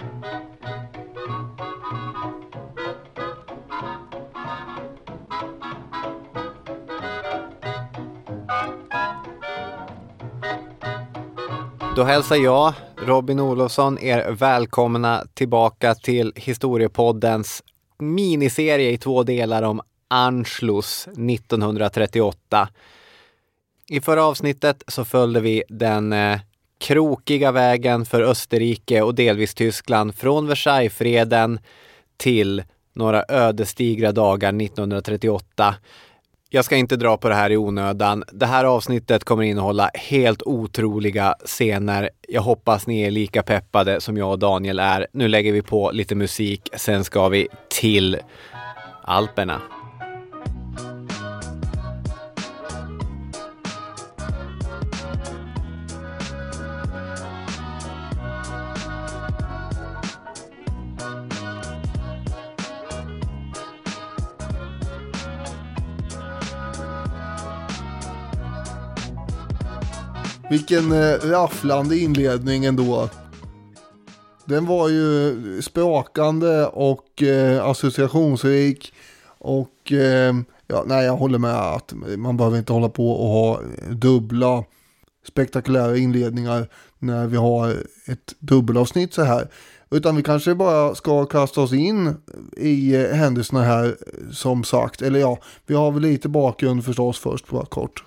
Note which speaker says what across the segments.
Speaker 1: Då hälsar jag, Robin Olofsson, er välkomna tillbaka till Historiepoddens miniserie i 2 delar om Anschluss 1938. I förra avsnittet så följde vi den krokiga vägen för Österrike och delvis Tyskland från Versaillesfreden till några ödesdigra dagar 1938. Jag ska inte dra på det här i onödan. Det här avsnittet kommer innehålla helt otroliga scener. Jag hoppas ni är lika peppade som jag och Daniel är. Nu lägger vi på lite musik, sen ska vi till Alperna.
Speaker 2: Vilken rafflande inledning ändå. Den var ju sprakande och associationsrik. Och jag håller med att man behöver inte hålla på och ha dubbla spektakulära inledningar när vi har ett dubbelavsnitt så här. Utan vi kanske bara ska kasta oss in i händelserna här som sagt. Eller ja, vi har väl lite bakgrund förstås först bara kort.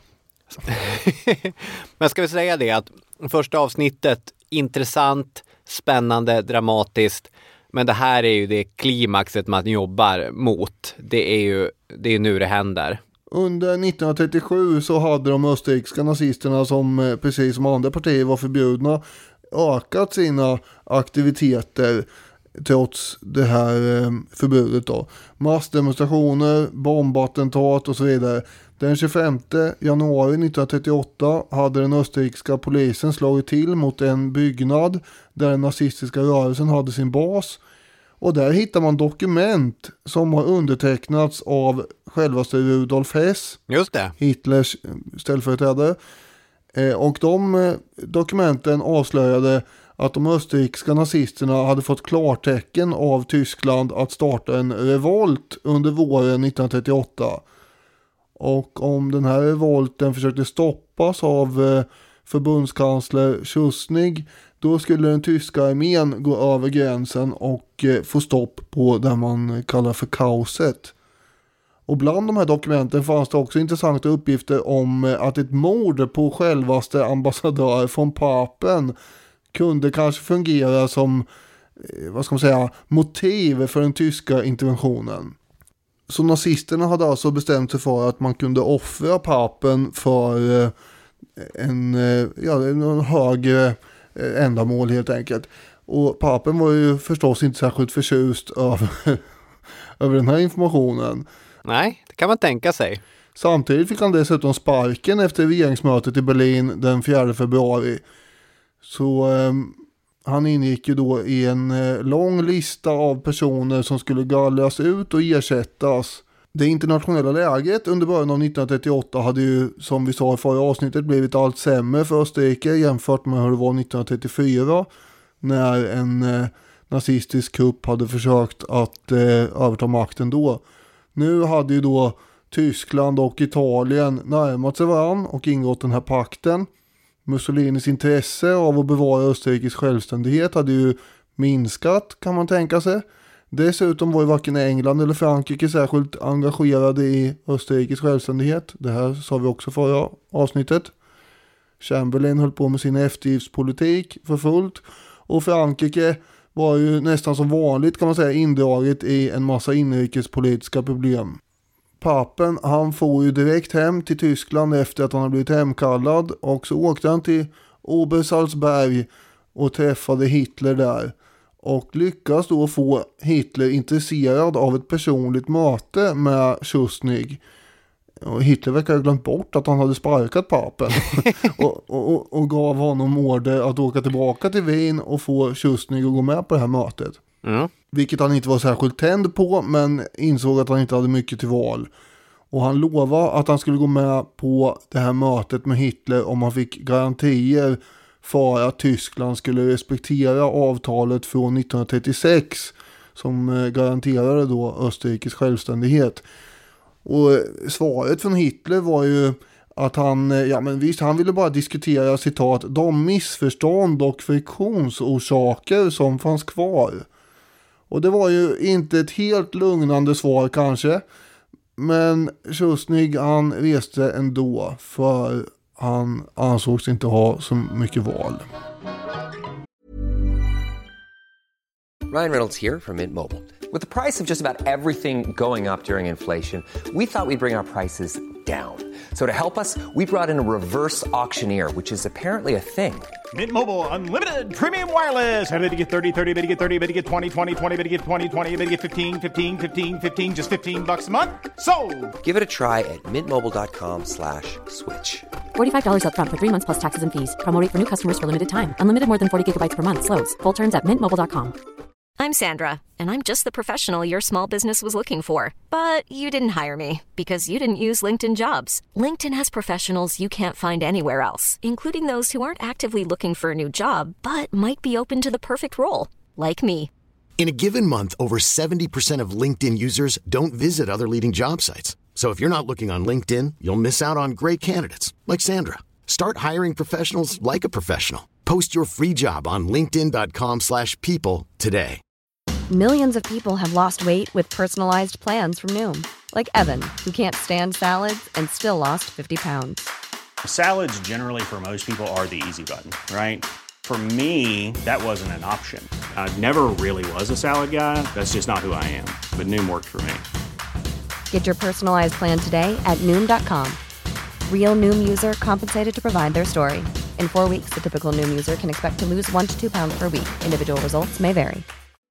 Speaker 1: Men ska vi säga det att första avsnittet intressant, spännande, dramatiskt, men det här är ju det klimaxet man jobbar mot. Det är nu det händer.
Speaker 2: Under 1937 så hade de österrikiska nazisterna, som precis som andra partier var förbjudna, ökat sina aktiviteter trots det här förbudet då. Massdemonstrationer, bombattentat och så vidare. Den 25 januari 1938 hade den österrikiska polisen slagit till mot en byggnad där den nazistiska rörelsen hade sin bas. Och där hittar man dokument som har undertecknats av självaste Rudolf Hess.
Speaker 1: Just det.
Speaker 2: Hitlers ställföreträdare. Och de dokumenten avslöjade att de österrikiska nazisterna hade fått klartecken av Tyskland att starta en revolt under våren 1938. Och om den här revolten försökte stoppas av förbundskansler Schuschnigg, då skulle den tyska armén gå över gränsen och få stopp på det man kallar för kaoset. Och bland de här dokumenten fanns det också intressanta uppgifter om att ett mord på självaste ambassadör från papen kunde kanske fungera som motiv för den tyska interventionen. Så nazisterna hade alltså bestämt sig för att man kunde offra papen för en högre ändamål helt enkelt. Och papen var ju förstås inte särskilt förtjust över den här informationen.
Speaker 1: Nej, det kan man tänka sig.
Speaker 2: Samtidigt fick han dessutom sparken efter regeringsmötet i Berlin den 4 februari. Så han ingick ju då i en lång lista av personer som skulle gallras ut och ersättas. Det internationella läget under början av 1938 hade ju, som vi sa i förra avsnittet, blivit allt sämre för Österrike jämfört med hur det var 1934 när en nazistisk kupp hade försökt att överta makten då. Nu hade ju då Tyskland och Italien närmat sig varann och ingått den här pakten. Mussolinis intresse av att bevara Österrikes självständighet hade ju minskat, kan man tänka sig. Dessutom var ju varken England eller Frankrike särskilt engagerade i Österrikes självständighet. Det här sa vi också förra avsnittet. Chamberlain höll på med sin eftergiftspolitik för fullt. Och Frankrike var ju nästan som vanligt, kan man säga, indraget i en massa inrikespolitiska problem. Papen, han får ju direkt hem till Tyskland efter att han har blivit hemkallad, och så åkte han till Obersalzberg och träffade Hitler där och lyckas då få Hitler intresserad av ett personligt möte med Schuschnigg. Och Hitler verkar ha glömt bort att han hade sparkat papen och gav honom order att åka tillbaka till Wien och få Schuschnigg att gå med på det här mötet.
Speaker 1: Mm.
Speaker 2: Vilket han inte var särskilt tänd på, men insåg att han inte hade mycket till val. Och han lovade att han skulle gå med på det här mötet med Hitler om han fick garantier för att Tyskland skulle respektera avtalet från 1936 som garanterade då Österrikes självständighet. Och svaret från Hitler var ju att han ville bara diskutera citat de missförstånd och friktionsorsaker som fanns kvar. Och det var ju inte ett helt lugnande svar kanske, men Schuschnigg han reste ändå för han ansågs inte ha så mycket val.
Speaker 3: Ryan Reynolds here from Mint Mobile. With the price of just about everything going up during inflation, we thought we'd bring our prices down. So to help us, we brought in a reverse auctioneer, which is apparently a thing.
Speaker 4: Mint Mobile Unlimited Premium Wireless. How to get 30, 30, bit to get 30, bit to get 20, 20, 20, bit to get 20, 20, bit to get 15, 15, 15, 15, just $15 a month? Sold!
Speaker 3: Give it a try at mintmobile.com/switch.
Speaker 5: $45 up front for 3 months plus taxes and fees. Promo rate for new customers for limited time. Unlimited more than 40 gigabytes per month. Slows full terms at mintmobile.com.
Speaker 6: I'm Sandra, and I'm just the professional your small business was looking for. But you didn't hire me because you didn't use LinkedIn Jobs. LinkedIn has professionals you can't find anywhere else, including those who aren't actively looking for a new job, but might be open to the perfect role, like me.
Speaker 7: In a given month, over 70% of LinkedIn users don't visit other leading job sites. So if you're not looking on LinkedIn, you'll miss out on great candidates like Sandra. Start hiring professionals like a professional. Post your free job on linkedin.com/people today.
Speaker 8: Millions of people have lost weight with personalized plans from Noom. Like Evan, who can't stand salads and still lost 50 pounds.
Speaker 4: Salads generally for most people are the easy button, right? For me, that wasn't an option. I never really was a salad guy. That's just not who I am. But Noom worked for me.
Speaker 8: Get your personalized plan today at Noom.com. Real Noom user compensated to provide their story. In 4 weeks, the typical Noom user can expect to lose 1 to 2 pounds per week. Individual results may vary.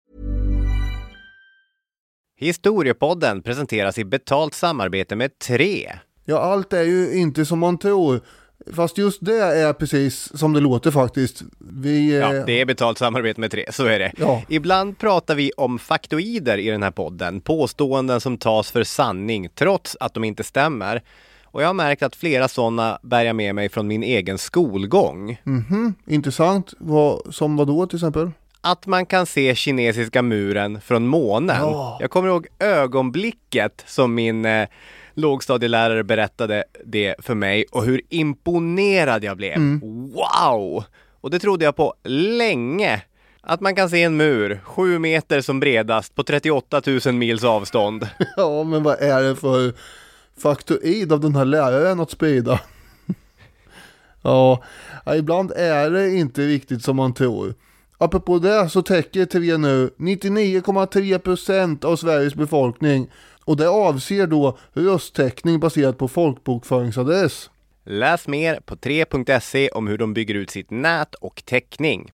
Speaker 1: Historiepodden presenteras i betalt samarbete med 3.
Speaker 2: Ja, allt är ju inte som man tror. Fast just det är precis som det låter faktiskt.
Speaker 1: Ja, det är betalt samarbete med 3, så är det.
Speaker 2: Ja.
Speaker 1: Ibland pratar vi om faktoider i den här podden. Påståenden som tas för sanning trots att de inte stämmer. Och jag har märkt att flera sådana bär jag med mig från min egen skolgång.
Speaker 2: Intressant. Som vad då till exempel?
Speaker 1: Att man kan se kinesiska muren från månen.
Speaker 2: Ja.
Speaker 1: Jag kommer ihåg ögonblicket som min lågstadielärare berättade det för mig och hur imponerad jag blev. Wow! Och det trodde jag på länge. Att man kan se en mur 7 meter som bredast på 38 000 mils avstånd.
Speaker 2: Ja, men vad är det för faktoid av den här läraren att sprida? Ja, ibland är det inte riktigt som man tror. Apropå det så täcker TV nu 99,3% av Sveriges befolkning och det avser då rösttäckning baserat på folkbokföringsadress.
Speaker 1: Läs mer på 3.se om hur de bygger ut sitt nät och täckning.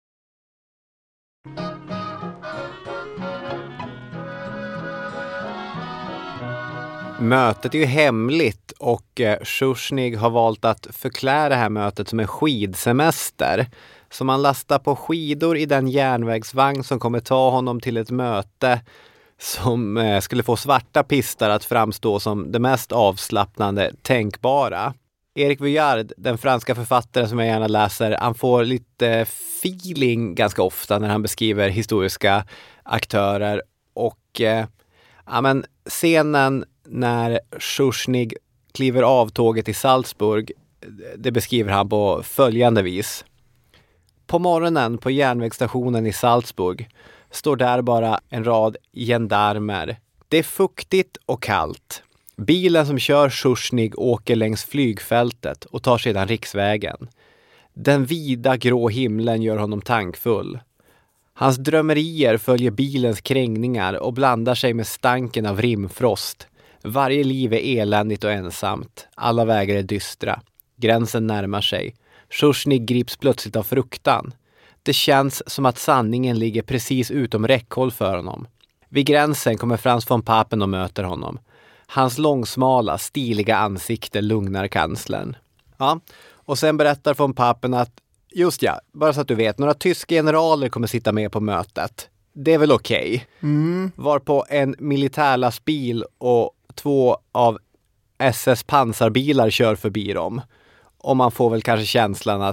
Speaker 1: Mötet är ju hemligt och Schuschnigg har valt att förklara det här mötet som en skidsemester. Så man lastar på skidor i den järnvägsvagn som kommer ta honom till ett möte som skulle få svarta pistar att framstå som det mest avslappnande tänkbara. Erik Vuillard, den franska författaren som jag gärna läser, han får lite feeling ganska ofta när han beskriver historiska aktörer. Och scenen när Schuschnigg kliver av tåget i Salzburg, det beskriver han på följande vis. På morgonen på järnvägsstationen i Salzburg står där bara en rad gendarmer. Det är fuktigt och kallt. Bilen som kör Schuschnigg åker längs flygfältet och tar sedan riksvägen. Den vida grå himlen gör honom tankfull. Hans drömmerier följer bilens krängningar och blandar sig med stanken av rimfrost. Varje liv är eländigt och ensamt. Alla vägar är dystra. Gränsen närmar sig. Schuschnigg grips plötsligt av fruktan. Det känns som att sanningen ligger precis utom räckhåll för honom. Vid gränsen kommer Franz von Papen och möter honom. Hans långsmala, stiliga ansikte lugnar kanslern. Ja, och sen berättar von Papen att, just ja, bara så att du vet, några tyska generaler kommer sitta med på mötet. Det är väl okej. Varpå en militärlastbil och 2 av SS pansarbilar kör förbi dem. Och man får väl kanske känslan att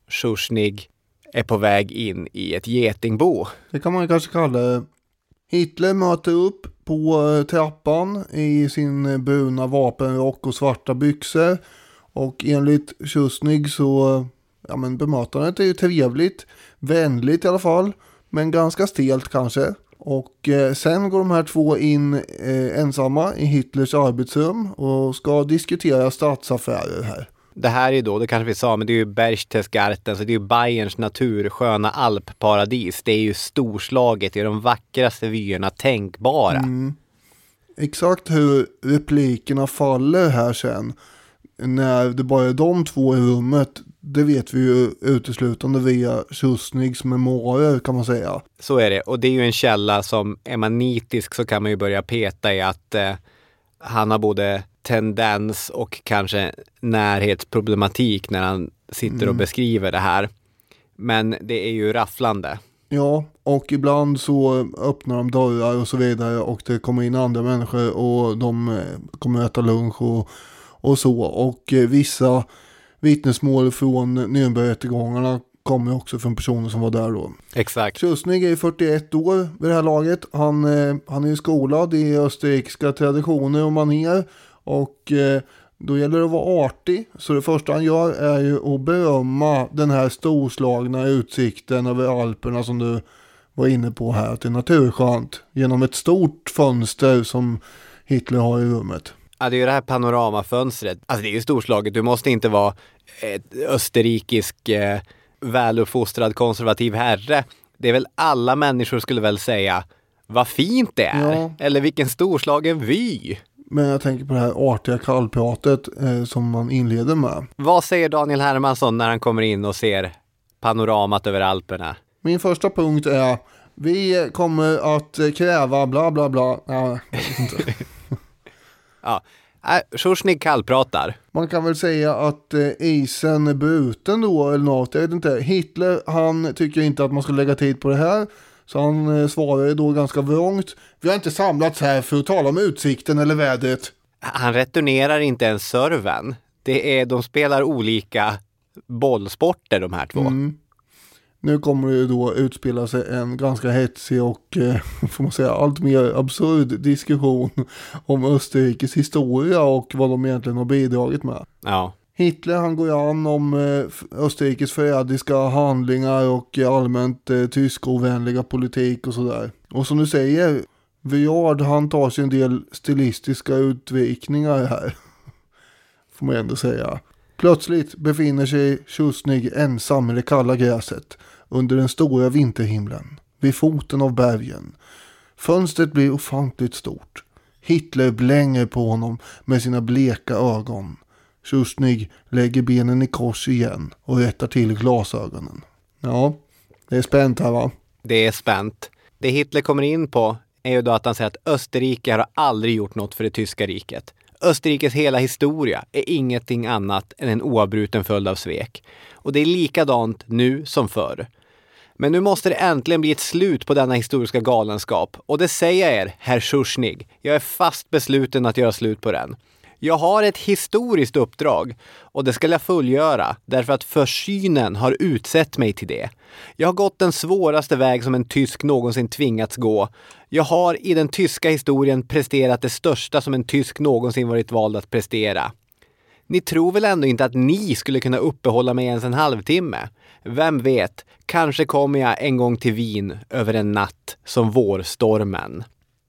Speaker 1: Schuschnigg är på väg in i ett getingbo.
Speaker 2: Det kan man kanske kalla det. Hitler möter upp på trappan i sin bruna vapenrock och svarta byxor. Och enligt Schuschnigg så, bemötandet är ju trevligt, vänligt i alla fall, men ganska stelt kanske. Och sen går de här två in ensamma i Hitlers arbetsrum och ska diskutera statsaffärer här.
Speaker 1: Det här är då, det kanske vi sa, men det är ju Berchtesgaden, så det är ju Bayerns natursköna alpparadis. Det är ju storslaget, det är de vackraste vyerna tänkbara.
Speaker 2: Exakt hur replikerna faller här sen, när det bara är de två i rummet, det vet vi ju uteslutande via Schuschniggs memoarer kan man säga.
Speaker 1: Så är det, och det är ju en källa som är man nitisk så kan man ju börja peta i att han har både tendens och kanske närhetsproblematik när han sitter och beskriver det här. Men det är ju rafflande.
Speaker 2: Ja, och ibland så öppnar de dörrar och så vidare och det kommer in andra människor och de kommer äta lunch och så. Och vissa vittnesmål från Nürnbergrättegångarna kommer också från personer som var där då.
Speaker 1: Exakt.
Speaker 2: Schuschnigg är 41 år vid det här laget. Han är skolad i österrikiska traditioner och manér. Och då gäller det att vara artig. Så det första han gör är ju att berömma den här storslagna utsikten över Alperna som du var inne på här. Till naturskönt. Genom ett stort fönster som Hitler har i rummet.
Speaker 1: Ja, det är ju det här panoramafönstret. Alltså det är ju storslaget. Du måste inte vara ett österrikisk väluppfostrad konservativ herre. Det är väl alla människor skulle väl säga vad fint det är. Ja. Eller vilken storslagen vy.
Speaker 2: Men jag tänker på det här artiga kallpratet som man inleder med.
Speaker 1: Vad säger Daniel Hermansson när han kommer in och ser panoramat över Alperna?
Speaker 2: Min första punkt är vi kommer att kräva bla bla bla. Ja, jag vet inte.
Speaker 1: Ja, Schuschnigg kallpratar.
Speaker 2: Man kan väl säga att isen är bruten då eller något. Jag vet inte. Hitler, han tycker inte att man ska lägga tid på det här. Så han svarar då ganska vrångt. Vi har inte samlats här för att tala om utsikten eller vädret.
Speaker 1: Han returnerar inte ens serven. De spelar olika bollsporter de här två.
Speaker 2: Nu kommer det då utspela sig en ganska hetsig och får man säga allt mer absurd diskussion om Österrikes historia och vad de egentligen har bidragit med.
Speaker 1: Ja.
Speaker 2: Hitler han går an om Österrikes förrädiska handlingar och allmänt tyskovänliga politik och sådär. Och som du säger, Vuillard han tar sig en del stilistiska utvikningar här. Får man ändå säga. Plötsligt befinner sig Schuschnigg ensam i det kalla gräset under den stora vinterhimlen, vid foten av bergen. Fönstret blir ofantligt stort. Hitler blänger på honom med sina bleka ögon. Schuschnigg lägger benen i kors igen och rättar till glasögonen. Ja, det är spänt här va?
Speaker 1: Det är spänt. Det Hitler kommer in på är ju då att han säger att Österrike har aldrig gjort något för det tyska riket. Österrikes hela historia är ingenting annat än en oavbruten följd av svek. Och det är likadant nu som förr. Men nu måste det äntligen bli ett slut på denna historiska galenskap. Och det säger jag er, herr Schuschnigg. Jag är fast besluten att göra slut på den. Jag har ett historiskt uppdrag och det ska jag fullgöra därför att försynen har utsett mig till det. Jag har gått den svåraste väg som en tysk någonsin tvingats gå. Jag har i den tyska historien presterat det största som en tysk någonsin varit vald att prestera. Ni tror väl ändå inte att ni skulle kunna uppehålla mig ens en halvtimme? Vem vet, kanske kommer jag en gång till Wien över en natt som vårstormen.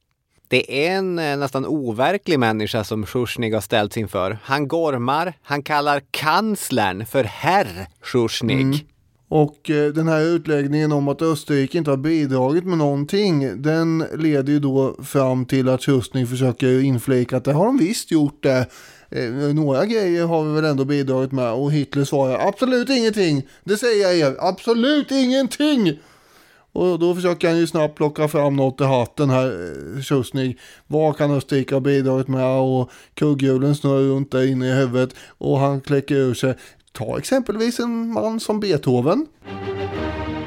Speaker 1: Det är en nästan overklig människa som Schuschnigg har ställts inför. Han gormar, han kallar kanslern för herr Schuschnigg.
Speaker 2: Och den här utläggningen om att Österrike inte har bidragit med någonting, den leder ju då fram till att Schuschnigg försöker inflika att det har de visst gjort det. Några grejer har vi väl ändå bidragit med, och Hitler svarar absolut ingenting. Det säger jag er, absolut ingenting. Och då försöker han ju snabbt plocka fram något i hatten här, Schuschnigg. Vad kan Österrike ha bidragit med? Och kugghjulen snurrar runt där inne i huvudet. Och han kläcker ur sig. Ta exempelvis en man som Beethoven.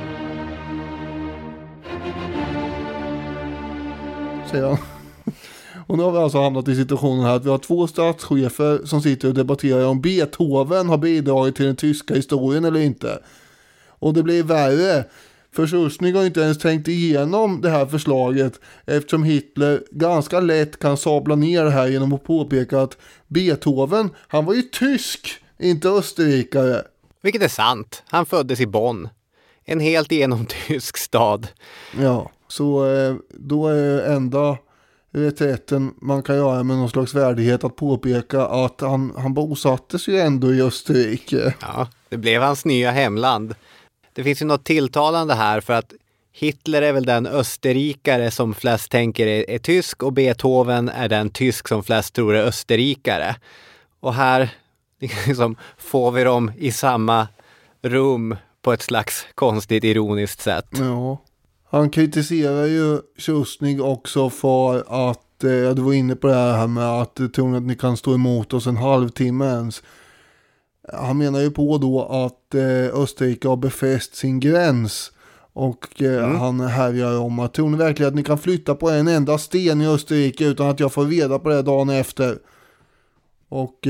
Speaker 2: Säger han. Och nu har vi alltså hamnat i situationen här att vi har 2 statschefer som sitter och debatterar om Beethoven har bidragit till den tyska historien eller inte. Och det blir värre. För Schuschnigg har inte ens tänkt igenom det här förslaget eftersom Hitler ganska lätt kan sabla ner det här genom att påpeka att Beethoven, han var ju tysk, inte österrikare.
Speaker 1: Vilket är sant. Han föddes i Bonn. En helt igenom tysk stad.
Speaker 2: Ja, så då är enda reträtten man kan göra med någon slags värdighet att påpeka att han bosattes ju ändå i Österrike.
Speaker 1: Ja, det blev hans nya hemland. Det finns ju något tilltalande här för att Hitler är väl den österrikare som flest tänker är tysk och Beethoven är den tysk som flest tror är österrikare. Och här liksom får vi dem i samma rum på ett slags konstigt ironiskt sätt.
Speaker 2: Ja, han kritiserar ju Schuschnigg också för att, du var inne på det här med att tror ni att ni kan stå emot oss en halvtimme ens. Han menar ju på då att Österrike har befäst sin gräns och han härjar om att tror ni verkligen att ni kan flytta på en enda sten i Österrike utan att jag får reda på det dagen efter. Och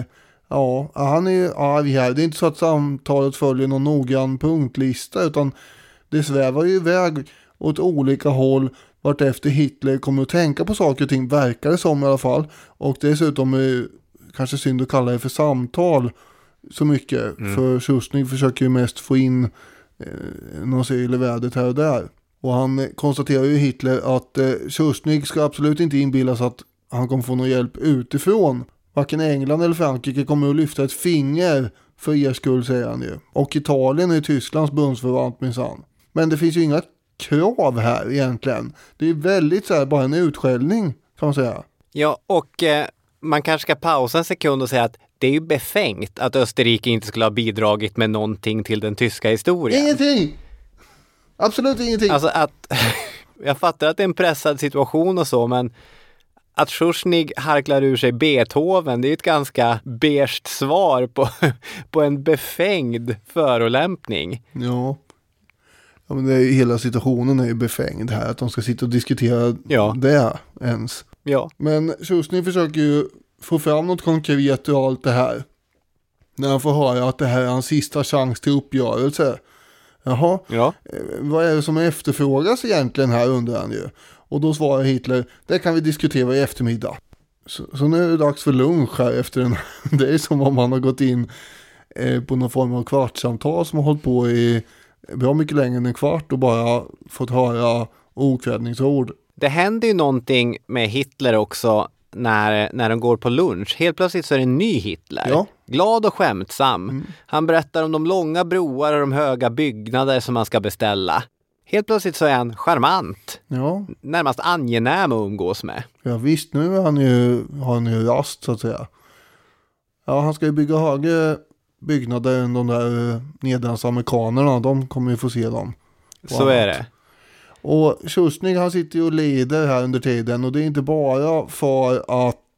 Speaker 2: ja, han är ju arg här. Det är inte så att samtalet följer någon noggrann punktlista utan det svävar ju iväg åt olika håll vart efter Hitler kommer att tänka på saker och ting, verkar det som i alla fall. Och dessutom kanske synd att kalla det för samtal så mycket. För Schuschnigg försöker ju mest få in någon syl i vädret här och där. Och han konstaterar ju Hitler att Schuschnigg ska absolut inte inbillas att han kommer få någon hjälp utifrån. Varken England eller Frankrike kommer att lyfta ett finger för er skull, säger han ju. Och Italien är Tysklands bundsförvant minsann. Men det finns ju inga krav här egentligen. Det är väldigt så här, bara en utskällning kan man säga.
Speaker 1: Ja, och man kanske ska pausa en sekund och säga att det är ju befängt att Österrike inte skulle ha bidragit med någonting till den tyska historien.
Speaker 2: Ingenting! Absolut ingenting!
Speaker 1: Alltså att, jag fattar att det är en pressad situation och så, men att Schuschnigg harklar ur sig Beethoven, det är ett ganska beige svar på en befängd förolämpning.
Speaker 2: Ja, men det är, hela situationen är ju befängd här, att de ska sitta och diskutera det ens.
Speaker 1: Ja. Men
Speaker 2: Schuschnigg försöker ju få fram något konkret ur allt det här. När han får höra att det här är hans sista chans till uppgörelse. Jaha, vad är det som efterfrågas egentligen här, undrar han ju. Och då svarar Hitler, det kan vi diskutera i eftermiddag. Så nu är det dags för lunch här efter den. Det är som om han har gått in på någon form av kvartssamtal som har hållit på i bra mycket längre än en kvart och bara fått höra okvädningsord.
Speaker 1: Det händer ju någonting med Hitler också när de går på lunch. Helt plötsligt så är det en ny Hitler.
Speaker 2: Ja.
Speaker 1: Glad och skämtsam. Han berättar om de långa broar och de höga byggnader som man ska beställa. Helt plötsligt så är han charmant.
Speaker 2: Ja.
Speaker 1: Närmast angenäm att umgås med.
Speaker 2: Ja visst, nu har han ju rast så att säga. Ja, han ska ju bygga högre byggnader än de där nederlandsamerikanerna. De kommer ju få se dem.
Speaker 1: Så är det.
Speaker 2: Och Schuschnigg, han sitter ju och lider här under tiden. Och det är inte bara för att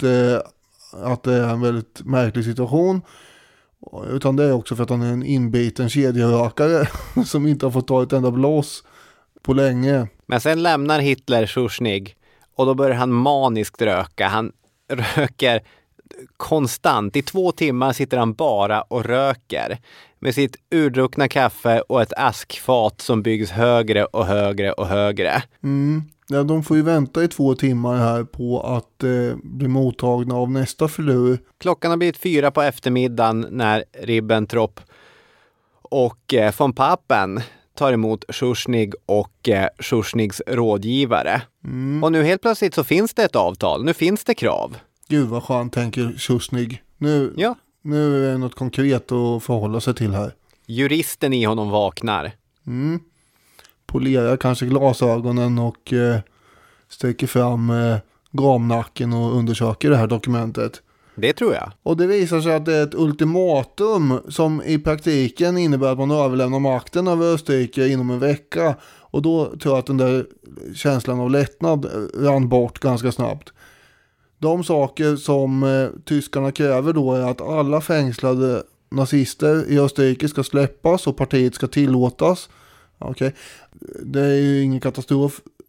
Speaker 2: det är en väldigt märklig situation. Utan det är också för att han är en inbiten kedjerökare som inte har fått ta ett enda blås på länge.
Speaker 1: Men sen lämnar Hitler Schuschnigg och då börjar han maniskt röka. Han röker konstant. I 2 timmar sitter han bara och röker med sitt urdruckna kaffe och ett askfat som byggs högre och högre och högre.
Speaker 2: Ja, de får ju vänta i 2 timmar här på att bli mottagna av nästa filur.
Speaker 1: Klockan har blivit 4 på eftermiddagen när Ribbentrop och von Papen tar emot Schuschnigg och Schuschniggs rådgivare. Och nu helt plötsligt så finns det ett avtal. Nu finns det krav.
Speaker 2: Gud vad skönt, tänker Schuschnigg. Nu är det något konkret att förhålla sig till här.
Speaker 1: Juristen i honom vaknar.
Speaker 2: Polerar kanske glasögonen och sträcker fram gramnacken och undersöker det här dokumentet.
Speaker 1: Det tror jag.
Speaker 2: Och det visar sig att det är ett ultimatum som i praktiken innebär att man överlämnar makten över Österrike inom en vecka. Och då tror jag att den där känslan av lättnad rann bort ganska snabbt. De saker som tyskarna kräver då är att alla fängslade nazister i Österrike ska släppas och partiet ska tillåtas. Okej. Det är ju ingen katastrof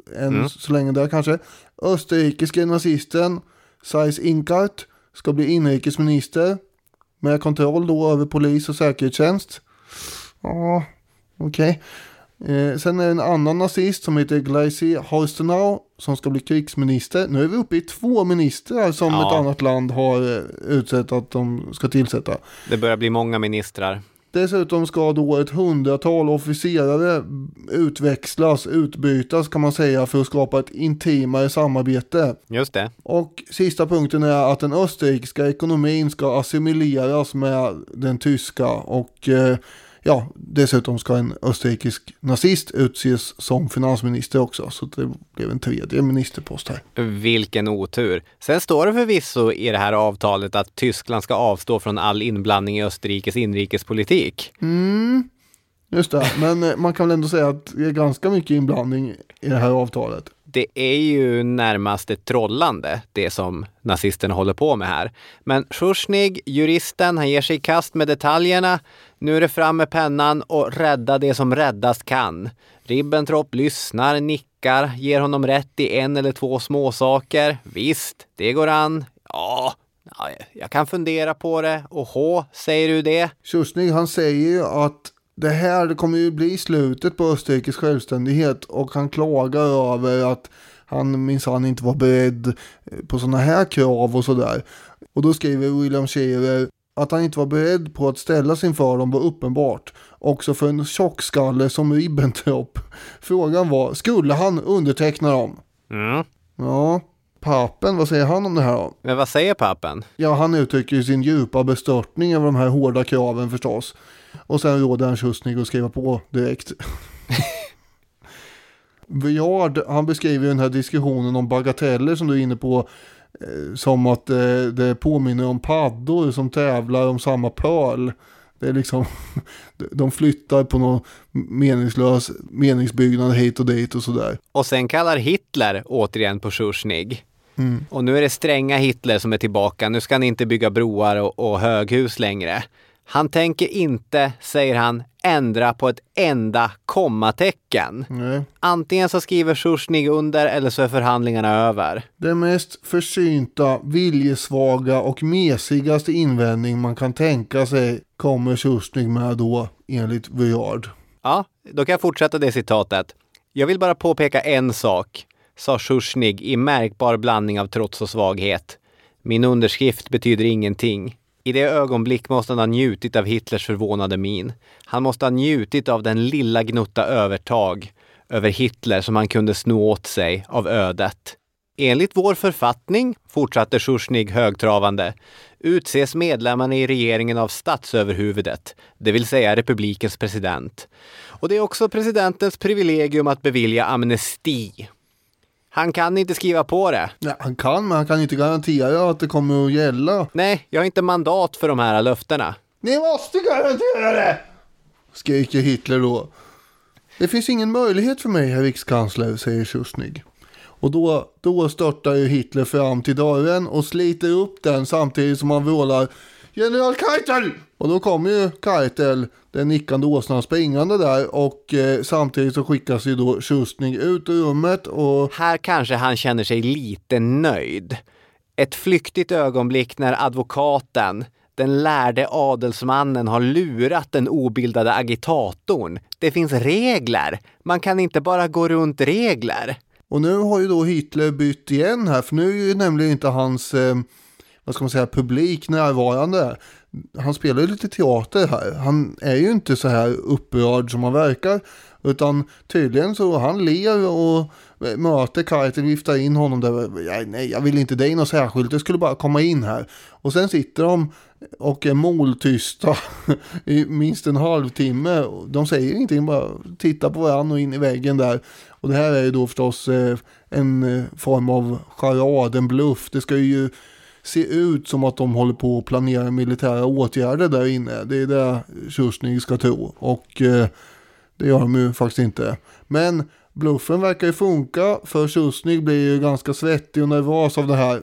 Speaker 2: än så länge där kanske. Österrikiske nazisten Seyss-Inquart ska bli inrikesminister med kontroll då över polis och säkerhetstjänst. Ja, okej. Sen är det en annan nazist som heter Gleisi Horstenau som ska bli krigsminister. Nu är vi uppe i 2 ministrar som ett annat land har utsett att de ska tillsätta.
Speaker 1: Det börjar bli många ministrar.
Speaker 2: Dessutom ska då ett 100-tal officerare utbytas kan man säga för att skapa ett intimare samarbete.
Speaker 1: Just det.
Speaker 2: Och sista punkten är att den österrikiska ekonomin ska assimileras med den tyska och dessutom ska en österrikisk nazist utses som finansminister också. Så det blev en 3:e ministerpost här.
Speaker 1: Vilken otur. Sen står det förvisso i det här avtalet att Tyskland ska avstå från all inblandning i Österrikes inrikespolitik.
Speaker 2: Just det, men man kan väl ändå säga att det är ganska mycket inblandning i det här avtalet.
Speaker 1: Det är ju närmast ett trollande, det som nazisterna håller på med här. Men Schuschnigg, juristen, han ger sig i kast med detaljerna. Nu är det fram med pennan och rädda det som räddas kan. Ribbentrop lyssnar, nickar, ger honom rätt i 1 eller 2 småsaker. Visst, det går an. Ja, jag kan fundera på det. Och säger du det?
Speaker 2: Schuschnigg, han säger ju att det kommer ju bli slutet på Österrikes självständighet och han klagar över att han minsann inte var beredd på sådana här krav och sådär. Och då skriver William Scherer att han inte var beredd på att ställa sig inför dem var uppenbart. Också för en tjockskalle som Ribbentrop. Frågan var, skulle han underteckna dem? Ja, papen, vad säger han om det här då?
Speaker 1: Men vad säger papen?
Speaker 2: Ja, han uttrycker ju sin djupa bestörtning över de här hårda kraven förstås. Och sen råder han Schuschnigg att skriva på direkt. Vuillard, han beskriver den här diskussionen om bagateller som du är inne på som att det påminner om paddor som tävlar om samma pöl. Det är liksom, de flyttar på någon meningslös meningsbyggnad hit och dit och sådär.
Speaker 1: Och sen kallar Hitler återigen på Schuschnigg. Och nu är det stränga Hitler som är tillbaka. Nu ska han inte bygga broar och höghus längre. Han tänker inte, säger han, ändra på ett enda kommatecken.
Speaker 2: Nej.
Speaker 1: Antingen så skriver Schuschnigg under eller så är förhandlingarna över.
Speaker 2: Det mest försynta, viljesvaga och mesigaste invändning man kan tänka sig kommer Schuschnigg med då, enligt Vuillard.
Speaker 1: Ja, då kan jag fortsätta det citatet. Jag vill bara påpeka en sak, sa Schuschnigg i märkbar blandning av trots och svaghet. Min underskrift betyder ingenting. I det ögonblick måste han ha njutit av Hitlers förvånade min. Han måste ha njutit av den lilla gnutta övertag över Hitler som han kunde sno åt sig av ödet. Enligt vår författning, fortsatte Schuschnigg högtravande, utses medlemmarna i regeringen av statsöverhuvudet, det vill säga republikens president. Och det är också presidentens privilegium att bevilja amnesti. Han kan inte skriva på det.
Speaker 2: Ja, han kan, men han kan inte garantera att det kommer att gälla.
Speaker 1: Nej, jag har inte mandat för de här löftena.
Speaker 2: Ni måste garantera det! Skriker Hitler då. Det finns ingen möjlighet för mig, herr rikskansler, säger Schuschnigg. Och då störtar ju Hitler fram till dörren och sliter upp den samtidigt som han vrålar General Keitel! Och då kommer ju Keitel, den nickande åsnan, springande där och samtidigt så skickas ju då Schuschnigg ut ur rummet och...
Speaker 1: Här kanske han känner sig lite nöjd. Ett flyktigt ögonblick när advokaten, den lärde adelsmannen, har lurat den obildade agitatorn. Det finns regler. Man kan inte bara gå runt regler.
Speaker 2: Och nu har ju då Hitler bytt igen här, för nu är ju nämligen inte hans... vad ska man säga, publik närvarande. Han spelar ju lite teater här. Han är ju inte så här upprörd som han verkar. Utan tydligen så han ler och möter Keitel, viftar in honom där. Nej, jag vill inte dig något särskilt. Jag skulle bara komma in här. Och sen sitter de och är måltysta i minst en halvtimme. De säger ingenting, bara tittar på varandra och in i väggen där. Och det här är ju då förstås en form av charad, en bluff. Det ska ju se ut som att de håller på att planera militära åtgärder där inne. Det är det Schuschnigg ska tro. Och det gör de ju faktiskt inte. Men bluffen verkar ju funka, för Schuschnigg blir ju ganska svettig och nervös av det här.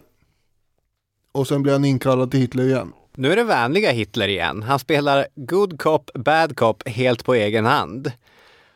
Speaker 2: Och sen blir han inkallad till Hitler igen.
Speaker 1: Nu är det vänliga Hitler igen. Han spelar good cop, bad cop helt på egen hand.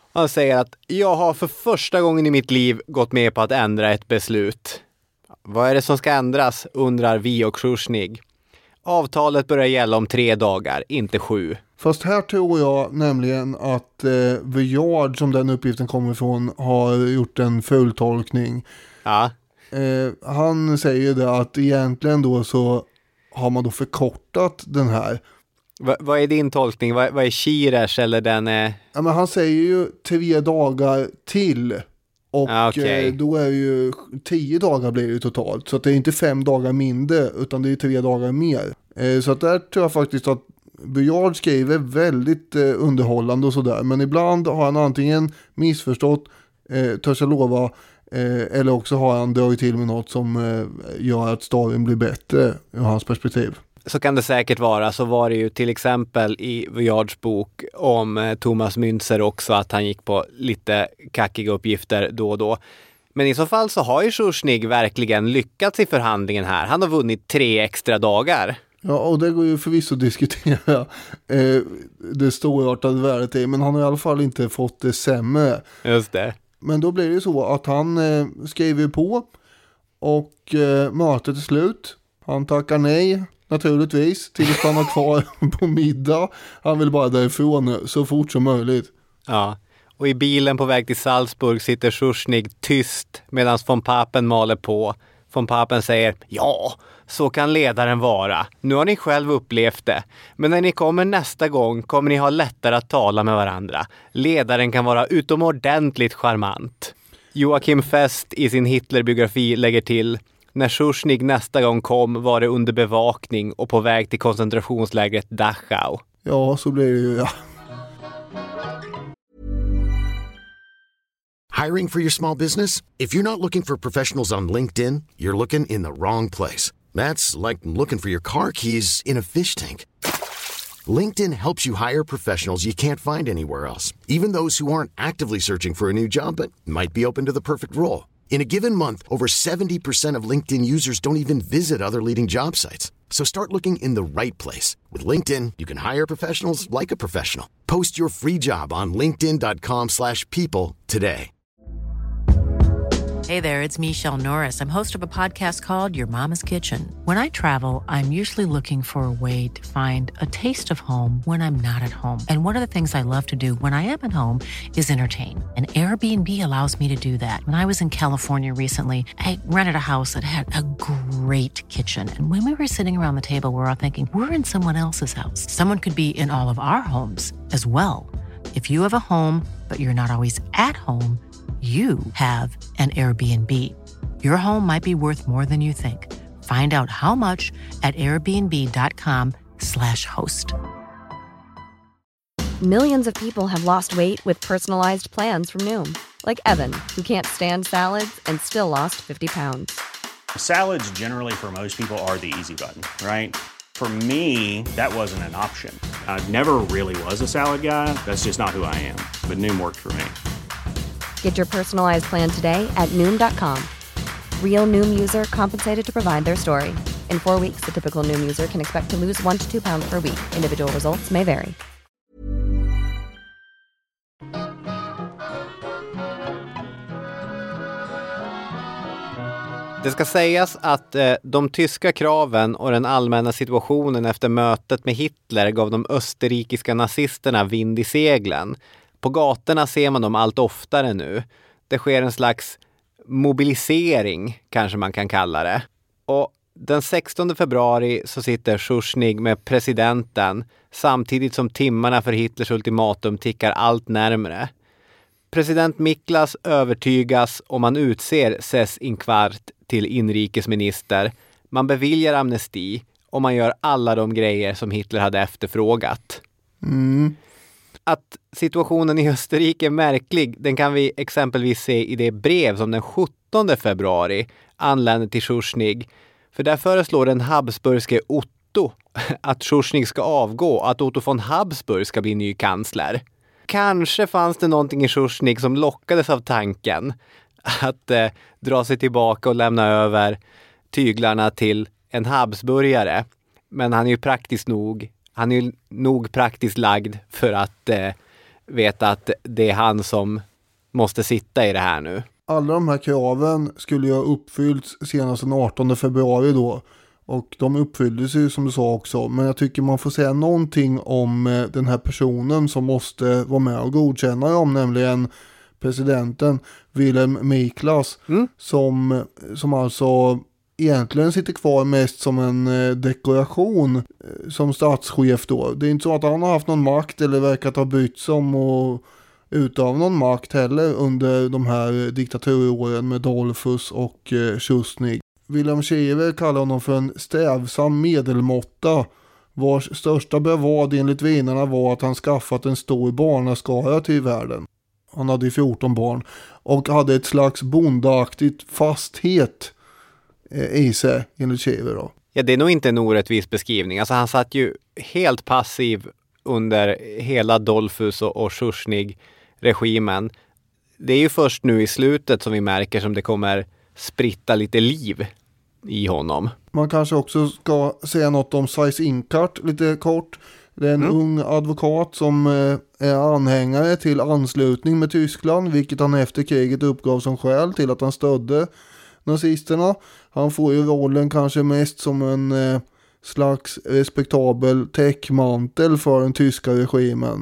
Speaker 1: Han säger att jag har för första gången i mitt liv gått med på att ändra ett beslut. Vad är det som ska ändras, undrar vi och Sjusjnyk. Avtalet börjar gälla om 3 dagar, inte 7.
Speaker 2: Fast här tror jag nämligen att Vuillard, som den uppgiften kommer ifrån, har gjort en fultolkning.
Speaker 1: Ja.
Speaker 2: Han säger det att egentligen då så har man då förkortat den här.
Speaker 1: Vad är din tolkning? Vad är Shirers eller den är...
Speaker 2: Ja, men han säger ju 3 dagar till. Och då är ju 10 dagar blir det totalt. Så att det är inte 5 dagar mindre, utan det är 3 dagar mer. Så att där tror jag faktiskt att Vuillard skriver väldigt underhållande och sådär. Men ibland har han antingen missförstått, törs jag lova, eller också har han dragit till med något som gör att storyn blir bättre ur hans perspektiv.
Speaker 1: Så kan det säkert vara. Så var det ju till exempel i Vuillards bok om Thomas Müntzer också, att han gick på lite kackiga uppgifter då och då. Men i så fall så har ju Sjusjnyk verkligen lyckats i förhandlingen här. Han har vunnit 3 extra dagar.
Speaker 2: Ja, och det går ju förvisso att diskutera det storartade värdet i, men han har i alla fall inte fått det sämre.
Speaker 1: Just det.
Speaker 2: Men då blir det så att han skriver på och mötet är slut. Han tackar nej naturligtvis till att stanna kvar på middag. Han vill bara därifrån så fort som möjligt.
Speaker 1: Ja, och i bilen på väg till Salzburg sitter Sjusjnyk tyst medan von Papen maler på. Von Papen säger, ja, så kan ledaren vara. Nu har ni själv upplevt det. Men när ni kommer nästa gång kommer ni ha lättare att tala med varandra. Ledaren kan vara utomordentligt charmant. Joachim Fest i sin Hitlerbiografi lägger till, när Sjusjnyk nästa gång kom var det under bevakning och på väg till koncentrationslägret Dachau.
Speaker 2: Ja, så blir det ju, ja.
Speaker 7: Hiring for your small business? If you're not looking for professionals on LinkedIn, you're looking in the wrong place. That's like looking for your car keys in a fish tank. LinkedIn helps you hire professionals you can't find anywhere else, even those who aren't actively searching for a new job but might be open to the perfect role. In a given month, over 70% of LinkedIn users don't even visit other leading job sites. So start looking in the right place. With LinkedIn, you can hire professionals like a professional. Post your free job on linkedin.com/people today.
Speaker 9: Hey there, it's Michelle Norris. I'm host of a podcast called Your Mama's Kitchen. When I travel, I'm usually looking for a way to find a taste of home when I'm not at home. And one of the things I love to do when I am at home is entertain. And Airbnb allows me to do that. When I was in California recently, I rented a house that had a great kitchen. And when we were sitting around the table, we were all thinking, we're in someone else's house. Someone could be in all of our homes as well. If you have a home, but you're not always at home, you have an Airbnb. Your home might be worth more than you think. Find out how much at airbnb.com/host.
Speaker 8: Millions of people have lost weight with personalized plans from Noom. Like Evan, who can't stand salads and still lost 50 pounds.
Speaker 4: Salads generally for most people are the easy button, right? For me, that wasn't an option. I never really was a salad guy. That's just not who I am. But Noom worked for me.
Speaker 8: Get your personalized plan today at Noom.com. Real Noom user compensated to provide their story. In 4 weeks, the typical Noom user can expect to lose 1 to 2 pounds per week. Individual results may vary.
Speaker 1: Det ska sägas att de tyska kraven och den allmänna situationen efter mötet med Hitler gav de österrikiska nazisterna vind i seglen. På gatorna ser man dem allt oftare nu. Det sker en slags mobilisering, kanske man kan kalla det. Och den 16 februari så sitter Sjusjnyk med presidenten samtidigt som timmarna för Hitlers ultimatum tickar allt närmare. President Miklas övertygas och man utser Seyss-Inquart till inrikesminister. Man beviljar amnesti och man gör alla de grejer som Hitler hade efterfrågat. Att situationen i Österrike är märklig, den kan vi exempelvis se i det brev som den 17 februari anländer till Sjusjnyk. För där föreslår den habsburgske Otto att Sjusjnyk ska avgå och att Otto von Habsburg ska bli ny kansler. Kanske fanns det någonting i Sjusjnyk som lockades av tanken att dra sig tillbaka och lämna över tyglarna till en habsburgare. Men han är ju praktiskt nog. Han är ju nog praktiskt lagd för att veta att det är han som måste sitta i det här nu.
Speaker 2: Alla de här kraven skulle ju ha uppfyllts senast den 18 februari då. Och de uppfylldes ju som du sa också. Men jag tycker man får säga någonting om den här personen som måste vara med och godkänna dem. Nämligen presidenten Wilhelm Miklas. Som alltså egentligen sitter kvar mest som en dekoration som statschef då. Det är inte så att han har haft någon makt eller verkat ha bytt som och utav någon makt heller under de här diktaturåren med Dollfuss och Schuschnigg. Wilhelm Schiever kallar honom för en strävsam medelmåtta vars största brevad enligt vinnarna var att han skaffat en stor barnaskara till världen. Han hade 14 barn och hade ett slags bondaaktigt fasthet i sig enligt Schiever då.
Speaker 1: Ja, det är nog inte en orättvis beskrivning. Alltså han satt ju helt passiv under hela Dollfuss och Schuschnigg-regimen. Det är ju först nu i slutet som vi märker som det kommer spritta lite liv i honom.
Speaker 2: Man kanske också ska säga något om Seyss-Inquart lite kort. Det är en ung advokat som är anhängare till anslutning med Tyskland, vilket han efter kriget uppgav som skäl till att han stödde nazisterna. Han får ju rollen kanske mest som en slags respektabel täckmantel för den tyska regimen.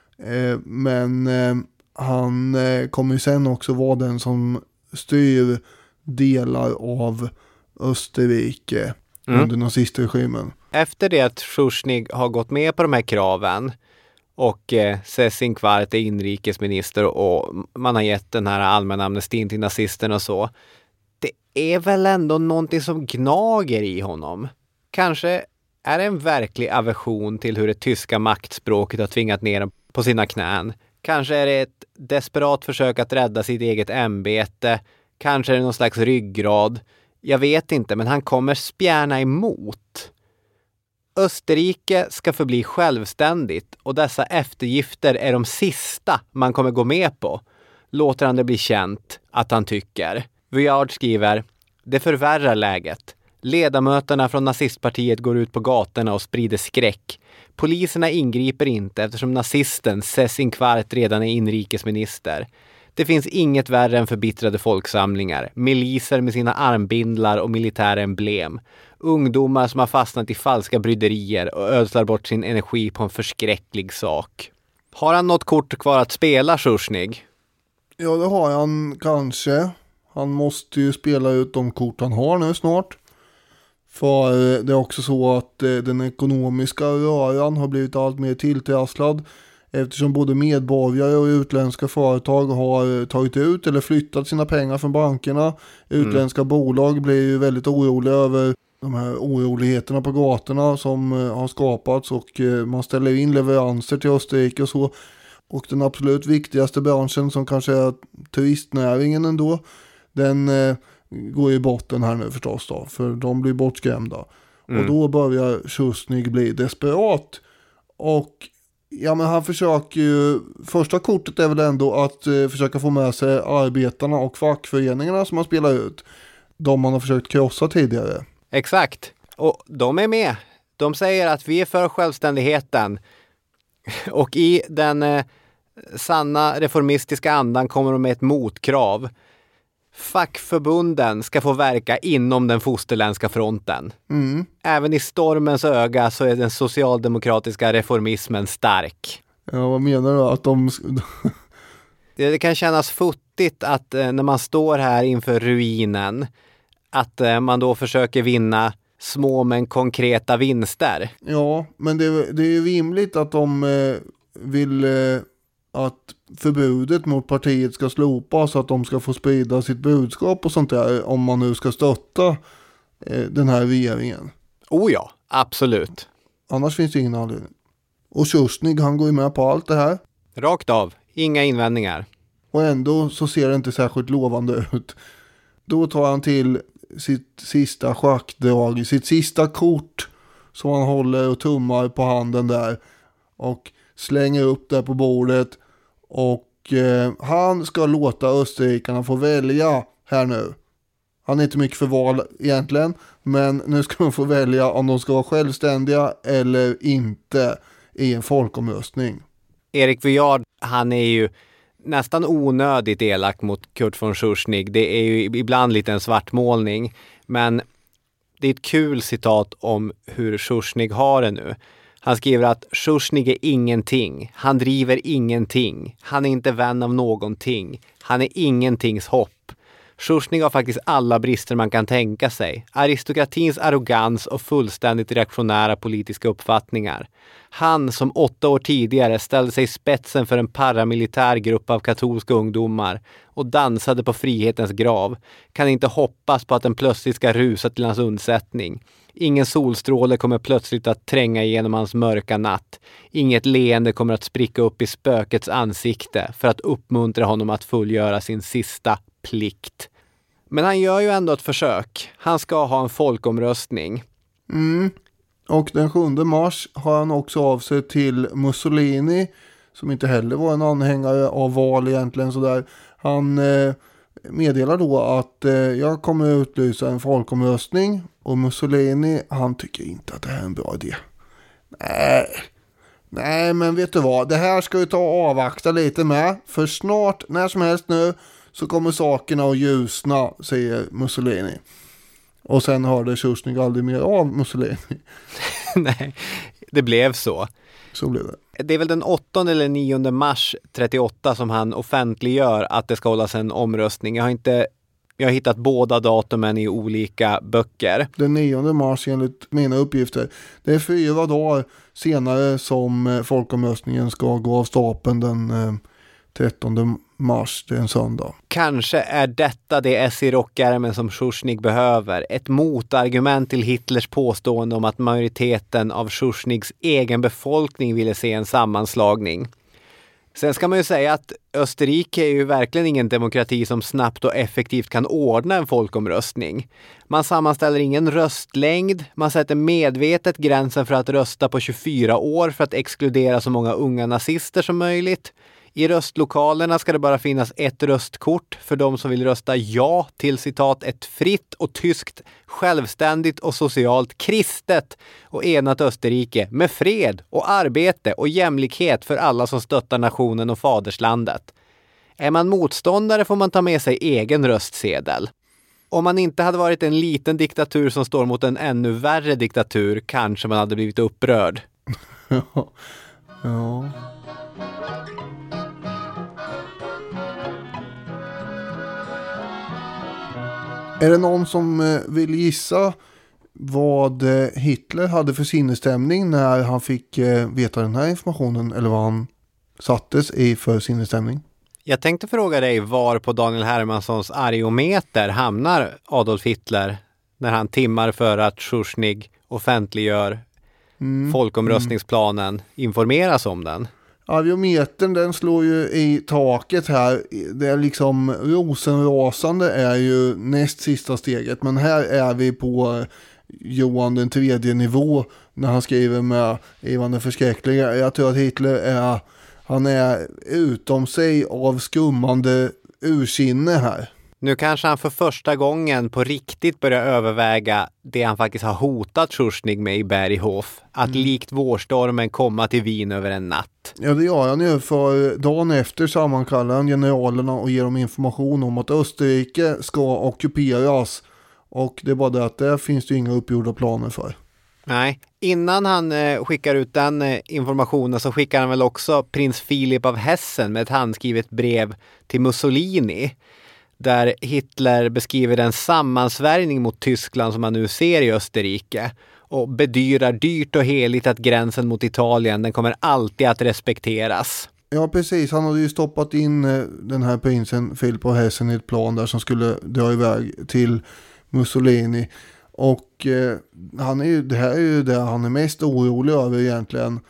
Speaker 2: Men han kommer ju sen också vara den som styr delar av Österrike under nazistregimen.
Speaker 1: Efter det att Schuschnigg har gått med på de här kraven och Seyss-Inquart är inrikesminister och man har gett den här allmänna amnestin till nazisterna och så. Det är väl ändå någonting som gnager i honom. Kanske är det en verklig aversion till hur det tyska maktspråket har tvingat ner dem på sina knän. Kanske är det ett desperat försök att rädda sitt eget ämbete. Kanske är det någon slags ryggrad. Jag vet inte, men han kommer spjärna emot. Österrike ska förbli självständigt och dessa eftergifter är de sista man kommer gå med på. Låter han det bli känt att han tycker. Vuillard skriver: det förvärrar läget. Ledamöterna från nazistpartiet går ut på gatorna och sprider skräck. Poliserna ingriper inte eftersom nazisten Seyss-Inquart redan är inrikesminister. Det finns inget värre än förbittrade folksamlingar, miliser med sina armbindlar och militära emblem, ungdomar som har fastnat i falska bryderier och ödslar bort sin energi på en förskräcklig sak. Har han något kort kvar att spela, Schuschnigg?
Speaker 2: Ja, det har han kanske. Han måste ju spela ut de kort han har nu snart. För det är också så att den ekonomiska röran har blivit allt mer tilltrasslad. Eftersom både medborgare och utländska företag har tagit ut eller flyttat sina pengar från bankerna. Utländska bolag blir ju väldigt oroliga över de här oroligheterna på gatorna som har skapats. Och man ställer in leveranser till Österrike och så. Och den absolut viktigaste branschen som kanske är turistnäringen ändå. Den går i botten här nu förstås då. För de blir bortskrämda. Och då börjar Schuschnigg bli desperat. Och ja, men han försöker ju, första kortet är väl ändå att försöka få med sig arbetarna och fackföreningarna som han spelar ut. De man har försökt krossa tidigare.
Speaker 1: Exakt. Och de är med. De säger att vi är för självständigheten. Och i den sanna reformistiska andan kommer de med ett motkrav. Fackförbunden ska få verka inom den fosterländska fronten. Även i stormens öga så är den socialdemokratiska reformismen stark.
Speaker 2: Ja, vad menar du? Att de...
Speaker 1: Det kan kännas futtigt att när man står här inför ruinen att man då försöker vinna små men konkreta vinster.
Speaker 2: Ja, men det är ju rimligt att de vill att förbudet mot partiet ska slopas så att de ska få sprida sitt budskap och sånt där om man nu ska stötta den här regeringen.
Speaker 1: Oh ja, absolut.
Speaker 2: Annars finns det ingen anledning. Och Schuschnigg, han går ju med på allt det här.
Speaker 1: Rakt av, inga invändningar.
Speaker 2: Och ändå så ser det inte särskilt lovande ut. Då tar han till sitt sista schackdrag, sitt sista kort som han håller och tummar på handen där och slänger upp det på bordet. Och han ska låta österrikarna få välja här nu. Han är inte mycket för val egentligen, men nu ska de få välja om de ska vara självständiga eller inte i en folkomröstning.
Speaker 1: Erik Vuillard, han är ju nästan onödigt elak mot Kurt von Schuschnigg. Det är ju ibland lite en svartmålning, men det är ett kul citat om hur Schuschnigg har det nu. Han skriver att Schuschnigg är ingenting. Han driver ingenting. Han är inte vän av någonting. Han är ingentings hopp. Schuschnigg har faktiskt alla brister man kan tänka sig. Aristokratins arrogans och fullständigt reaktionära politiska uppfattningar. Han som 8 år tidigare ställde sig i spetsen för en paramilitär grupp av katolska ungdomar och dansade på frihetens grav kan inte hoppas på att den plötsligt ska rusa till hans undsättning. Ingen solstråle kommer plötsligt att tränga igenom hans mörka natt. Inget leende kommer att spricka upp i spökets ansikte för att uppmuntra honom att fullgöra sin sista plikt. Men han gör ju ändå ett försök. Han ska ha en folkomröstning.
Speaker 2: Och den 7 mars har han också av sig till Mussolini, som inte heller var en anhängare av val egentligen sådär. Han meddelar då att jag kommer utlysa en folkomröstning, och Mussolini, han tycker inte att det här är en bra idé. Nej, men vet du vad? Det här ska vi ta och avvakta lite med, för snart, när som helst nu, så kommer sakerna att ljusna, säger Mussolini. Och sen hörde Schuschnigg aldrig mer av Mussolini.
Speaker 1: Nej, det blev så.
Speaker 2: Så blev det.
Speaker 1: Det är väl den 8 eller 9 mars 38 som han offentliggör att det ska hållas en omröstning. Jag har hittat båda datumen i olika böcker.
Speaker 2: Den 9 mars enligt mina uppgifter. Det är 4 dagar senare som folkomröstningen ska gå av stapeln den 13 mars, det är en söndag.
Speaker 1: Kanske är detta det ess i rockärmen som Schuschnigg behöver. Ett motargument till Hitlers påstående om att majoriteten av Schuschniggs egen befolkning ville se en sammanslagning. Sen ska man ju säga att Österrike är ju verkligen ingen demokrati som snabbt och effektivt kan ordna en folkomröstning. Man sammanställer ingen röstlängd, man sätter medvetet gränsen för att rösta på 24 år för att exkludera så många unga nazister som möjligt. I röstlokalerna ska det bara finnas ett röstkort för de som vill rösta ja till citat ett fritt och tyskt, självständigt och socialt kristet och enat Österrike med fred och arbete och jämlikhet för alla som stöttar nationen och faderslandet. Är man motståndare får man ta med sig egen röstsedel. Om man inte hade varit en liten diktatur som står mot en ännu värre diktatur kanske man hade blivit upprörd.
Speaker 2: Ja. Är det någon som vill gissa vad Hitler hade för sinnesstämning när han fick veta den här informationen, eller vad han sattes i för sinnesstämning?
Speaker 1: Jag tänkte fråga dig var på Daniel Hermanssons argometer hamnar Adolf Hitler när han timmar för att Schuschnigg offentliggör folkomröstningsplanen, informeras om den.
Speaker 2: Argometern, den slår ju i taket här. Det är liksom rosenrasande är ju näst sista steget. Men här är vi på Johan den tredje nivå när han skriver med Ivan den förskräckliga. Jag tror att Hitler han är utom sig av skummande ursinne här.
Speaker 1: Nu kanske han för första gången på riktigt börjar överväga det han faktiskt har hotat Schuschnigg med i Berghof. Att likt vårstormen komma till Wien över en natt.
Speaker 2: Ja, det gör han ju, för dagen efter sammankallar han generalerna och ger dem information om att Österrike ska ockuperas. Och det är bara det att där finns det inga uppgjorda planer för.
Speaker 1: Nej, innan han skickar ut den informationen så skickar han väl också prins Philip av Hessen med ett handskrivet brev till Mussolini. Där Hitler beskriver den sammansvärjning mot Tyskland som man nu ser i Österrike och bedyrar dyrt och heligt att gränsen mot Italien, den kommer alltid att respekteras.
Speaker 2: Ja, precis. Han hade ju stoppat in den här prinsen Philip av Hessen i ett plan där som skulle dra iväg till Mussolini. Och det här är ju det han är mest orolig över egentligen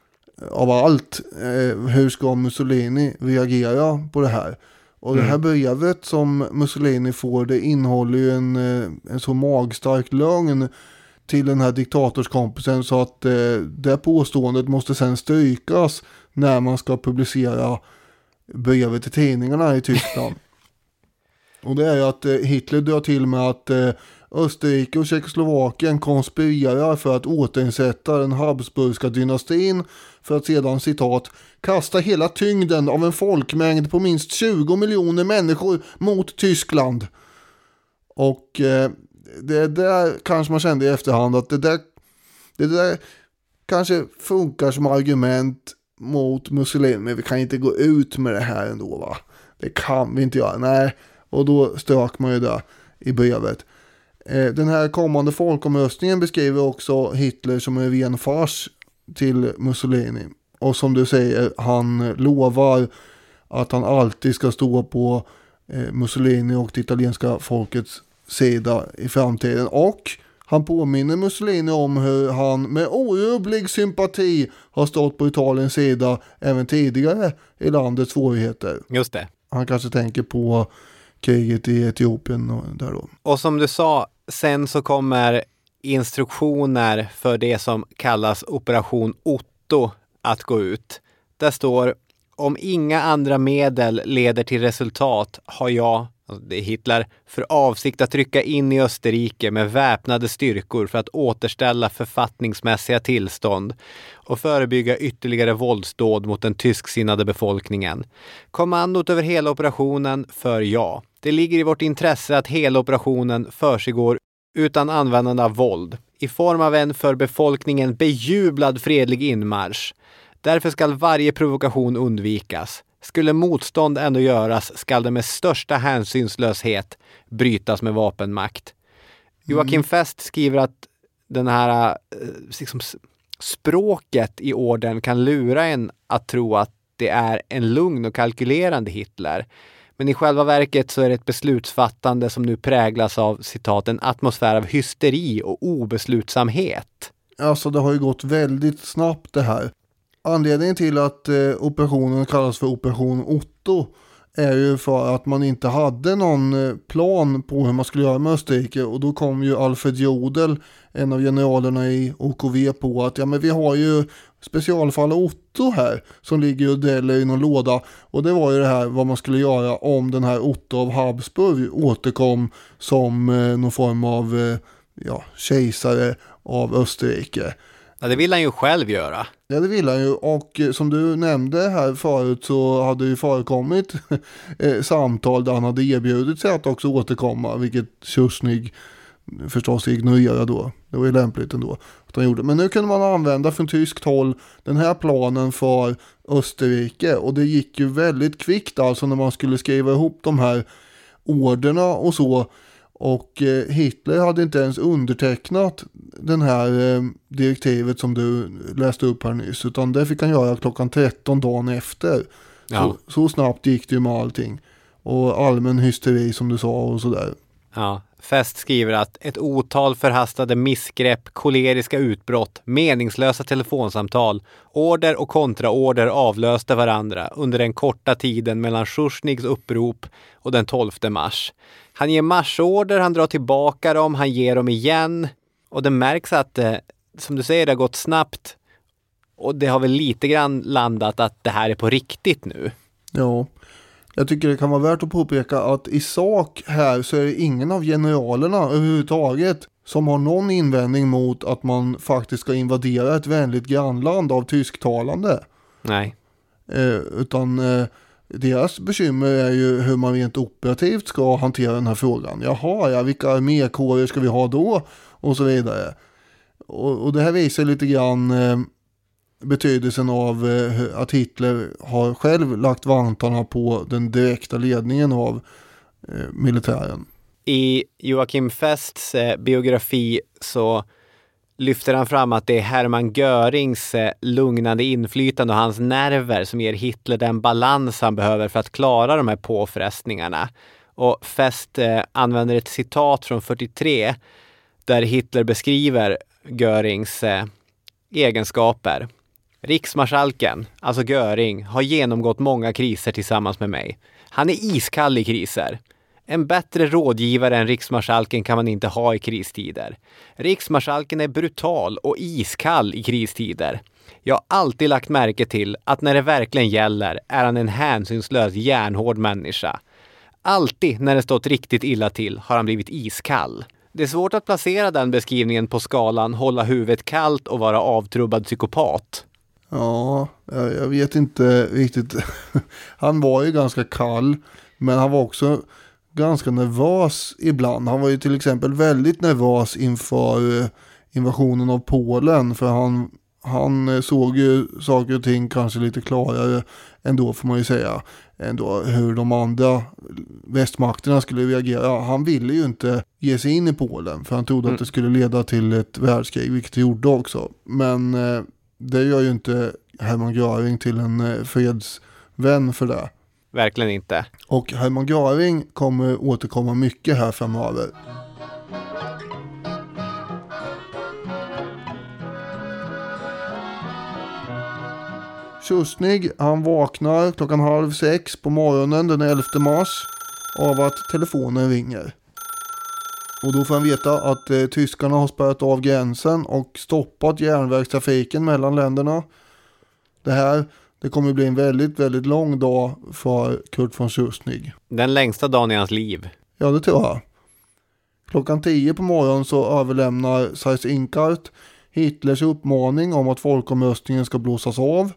Speaker 2: av allt. Hur ska Mussolini reagera på det här? Och det här brevet som Mussolini får, det innehåller ju en så magstark lögn till den här diktatorskompisen så att det påståendet måste sen strykas när man ska publicera brevet i tidningarna i Tyskland. Och det är ju att Hitler drar till med att Österrike och Tjeckoslovakien konspirerar för att återinsätta den Habsburgska dynastin för att sedan, citat, kasta hela tyngden av en folkmängd på minst 20 miljoner människor mot Tyskland. Och det där kanske man kände i efterhand att det där kanske funkar som argument mot Mussolini, men vi kan inte gå ut med det här ändå, va? Det kan vi inte göra, nej. Och då strök man ju det i brevet. Den här kommande folkomröstningen beskriver också Hitler som en ren fars till Mussolini. Och som du säger, han lovar att han alltid ska stå på Mussolini och det italienska folkets sida i framtiden. Och han påminner Mussolini om hur han med orubblig sympati har stått på Italiens sida även tidigare i landets svårigheter.
Speaker 1: Just det.
Speaker 2: Han kanske tänker på kriget i Etiopien och där då.
Speaker 1: Och som du sa, sen så kommer instruktioner för det som kallas Operation Otto att gå ut. Där står: om inga andra medel leder till resultat har jag, alltså det är Hitler, för avsikt att trycka in i Österrike med väpnade styrkor för att återställa författningsmässiga tillstånd och förebygga ytterligare våldsdåd mot den tysksinnade befolkningen. Kommandot över hela operationen för jag. Det ligger i vårt intresse att hela operationen försiggår utan användande av våld, i form av en för befolkningen bejublad fredlig inmarsch. Därför ska varje provokation undvikas. Skulle motstånd ändå göras skall det med största hänsynslöshet brytas med vapenmakt. Joakim Fest skriver att den här liksom, språket i orden kan lura en att tro att det är en lugn och kalkylerande Hitler. Men i själva verket så är det ett beslutsfattande som nu präglas av, citat, en atmosfär av hysteri och obeslutsamhet.
Speaker 2: Alltså det har ju gått väldigt snabbt det här. Anledningen till att operationen kallas för Operation Otto är ju för att man inte hade någon plan på hur man skulle göra med Österrike. Och då kom ju Alfred Jodl, en av generalerna i OKV, på att ja, men vi har ju specialfall Otto här som ligger och dräller i någon låda. Och det var ju det här vad man skulle göra om den här Otto av Habsburg återkom som någon form av kejsare av Österrike.
Speaker 1: Ja, det vill han ju själv göra.
Speaker 2: Ja, det vill han ju. Och som du nämnde här förut så hade ju förekommit samtal där han hade erbjudit sig att också återkomma, vilket Schuschnigg förstås ignorerade då. Det var ju lämpligt ändå att han gjorde. Men nu kunde man använda från tyskt håll den här planen för Österrike, och det gick ju väldigt kvickt alltså när man skulle skriva ihop de här orderna och så. Och Hitler hade inte ens undertecknat den här direktivet som du läste upp här nyss, utan det fick han göra klockan 13 dagen efter. Ja. Så snabbt gick det ju med allting. Och allmän hysteri som du sa och sådär.
Speaker 1: Ja, Fest skriver att ett otal förhastade missgrepp, koleriska utbrott, meningslösa telefonsamtal, order och kontraorder avlöste varandra under den korta tiden mellan Schuschniggs upprop och den 12 mars. Han ger marschorder, han drar tillbaka dem, han ger dem igen. Och det märks att, som du säger, det har gått snabbt. Och det har väl lite grann landat att det här är på riktigt nu.
Speaker 2: Ja, jag tycker det kan vara värt att påpeka att i sak här så är det ingen av generalerna överhuvudtaget som har någon invändning mot att man faktiskt ska invadera ett vänligt grannland av tysktalande.
Speaker 1: Nej.
Speaker 2: Utan deras bekymmer är ju hur man rent operativt ska hantera den här frågan. Jaha, ja, vilka armékårer ska vi ha då? Och så vidare. Och det här visar lite grann betydelsen av att Hitler har själv lagt vantarna på den direkta ledningen av militären.
Speaker 1: I Joakim Fests biografi så lyfter han fram att det är Hermann Görings lugnande inflytande och hans nerver som ger Hitler den balans han behöver för att klara de här påfrestningarna. Och Fest använder ett citat från 43 där Hitler beskriver Görings egenskaper. Riksmarskalken, alltså Göring, har genomgått många kriser tillsammans med mig. Han är iskall i kriser. En bättre rådgivare än riksmarskalken kan man inte ha i kristider. Riksmarskalken är brutal och iskall i kristider. Jag har alltid lagt märke till att när det verkligen gäller är han en hänsynslös järnhård människa. Alltid när det stått riktigt illa till har han blivit iskall. Det är svårt att placera den beskrivningen på skalan hålla huvudet kallt och vara avtrubbad psykopat.
Speaker 2: Ja, jag vet inte riktigt. Han var ju ganska kall, men han var också ganska nervös ibland. Han var ju till exempel väldigt nervös inför invasionen av Polen, för han såg ju saker och ting kanske lite klarare ändå, får man ju säga, ändå hur de andra västmakterna skulle reagera. Han ville ju inte ge sig in i Polen, för han trodde att det skulle leda till ett världskrig, vilket det gjorde också. Men det gör ju inte Hermann Göring till en fredsvän för det.
Speaker 1: Verkligen inte.
Speaker 2: Och Hermann Göring kommer återkomma mycket här framöver. Schuschnigg, han vaknar 5:30 på morgonen den 11 mars av att telefonen ringer. Och då får han veta att tyskarna har spärrat av gränsen och stoppat järnvägstrafiken mellan länderna. Det kommer bli en väldigt, väldigt lång dag för Kurt von Schuschnigg.
Speaker 1: Den längsta dagen i hans liv.
Speaker 2: Ja, det tror jag. 10:00 på morgonen så överlämnar Seyss-Inquart Hitlers uppmaning om att folkomröstningen ska blåsas av.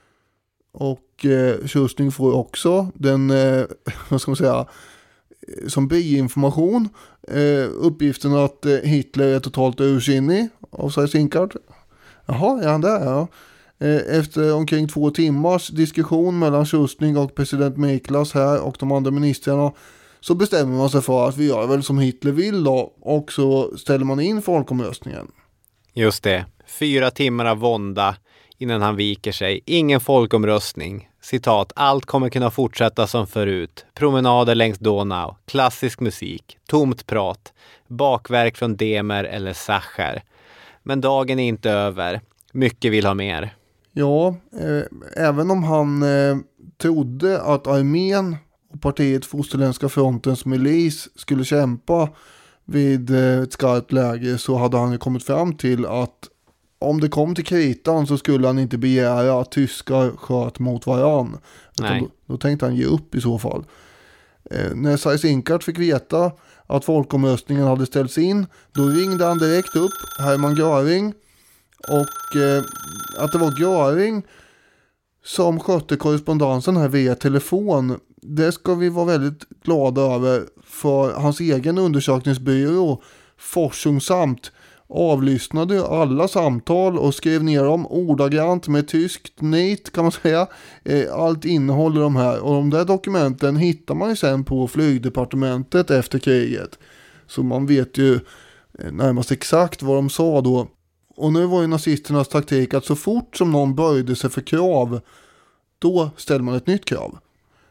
Speaker 2: Och Schuschnigg får också den, vad ska man säga, som biinformation uppgiften att Hitler är totalt ursinnig av Seyss-Inquart. Jaha, är han där? Ja. Efter omkring 2 timmars diskussion mellan Schuschnigg och president Miklas här och de andra ministrarna, så bestämmer man sig för att vi gör väl som Hitler vill då, och så ställer man in folkomröstningen.
Speaker 1: Just det, 4 timmar av vånda innan han viker sig. Ingen folkomröstning. Citat, allt kommer kunna fortsätta som förut. Promenader längs Donau, klassisk musik, tomt prat, bakverk från Demer eller Sacher. Men dagen är inte över. Mycket vill ha mer. Ja,
Speaker 2: även om han trodde att armén och partiet Fosterländska frontens milis skulle kämpa vid ett skarpt läge, så hade han ju kommit fram till att om det kom till kritan så skulle han inte begära att tyskar sköt mot varann. Då tänkte han ge upp i så fall. När Seyss-Inquart fick veta att folkomröstningen hade ställts in, då ringde han direkt upp Hermann Göring, och att det var Göring som skötte korrespondensen här via telefon, det ska vi vara väldigt glada över, för hans egen undersökningsbyrå Forschungsamt avlyssnade alla samtal och skrev ner dem ordagrant med tyskt nit, kan man säga. Allt innehåller de här, och de där dokumenten hittar man ju sen på flygdepartementet efter kriget, så man vet ju närmast exakt vad de sa då. Och nu var ju nazisternas taktik att så fort som någon böjde sig för krav, då ställde man ett nytt krav.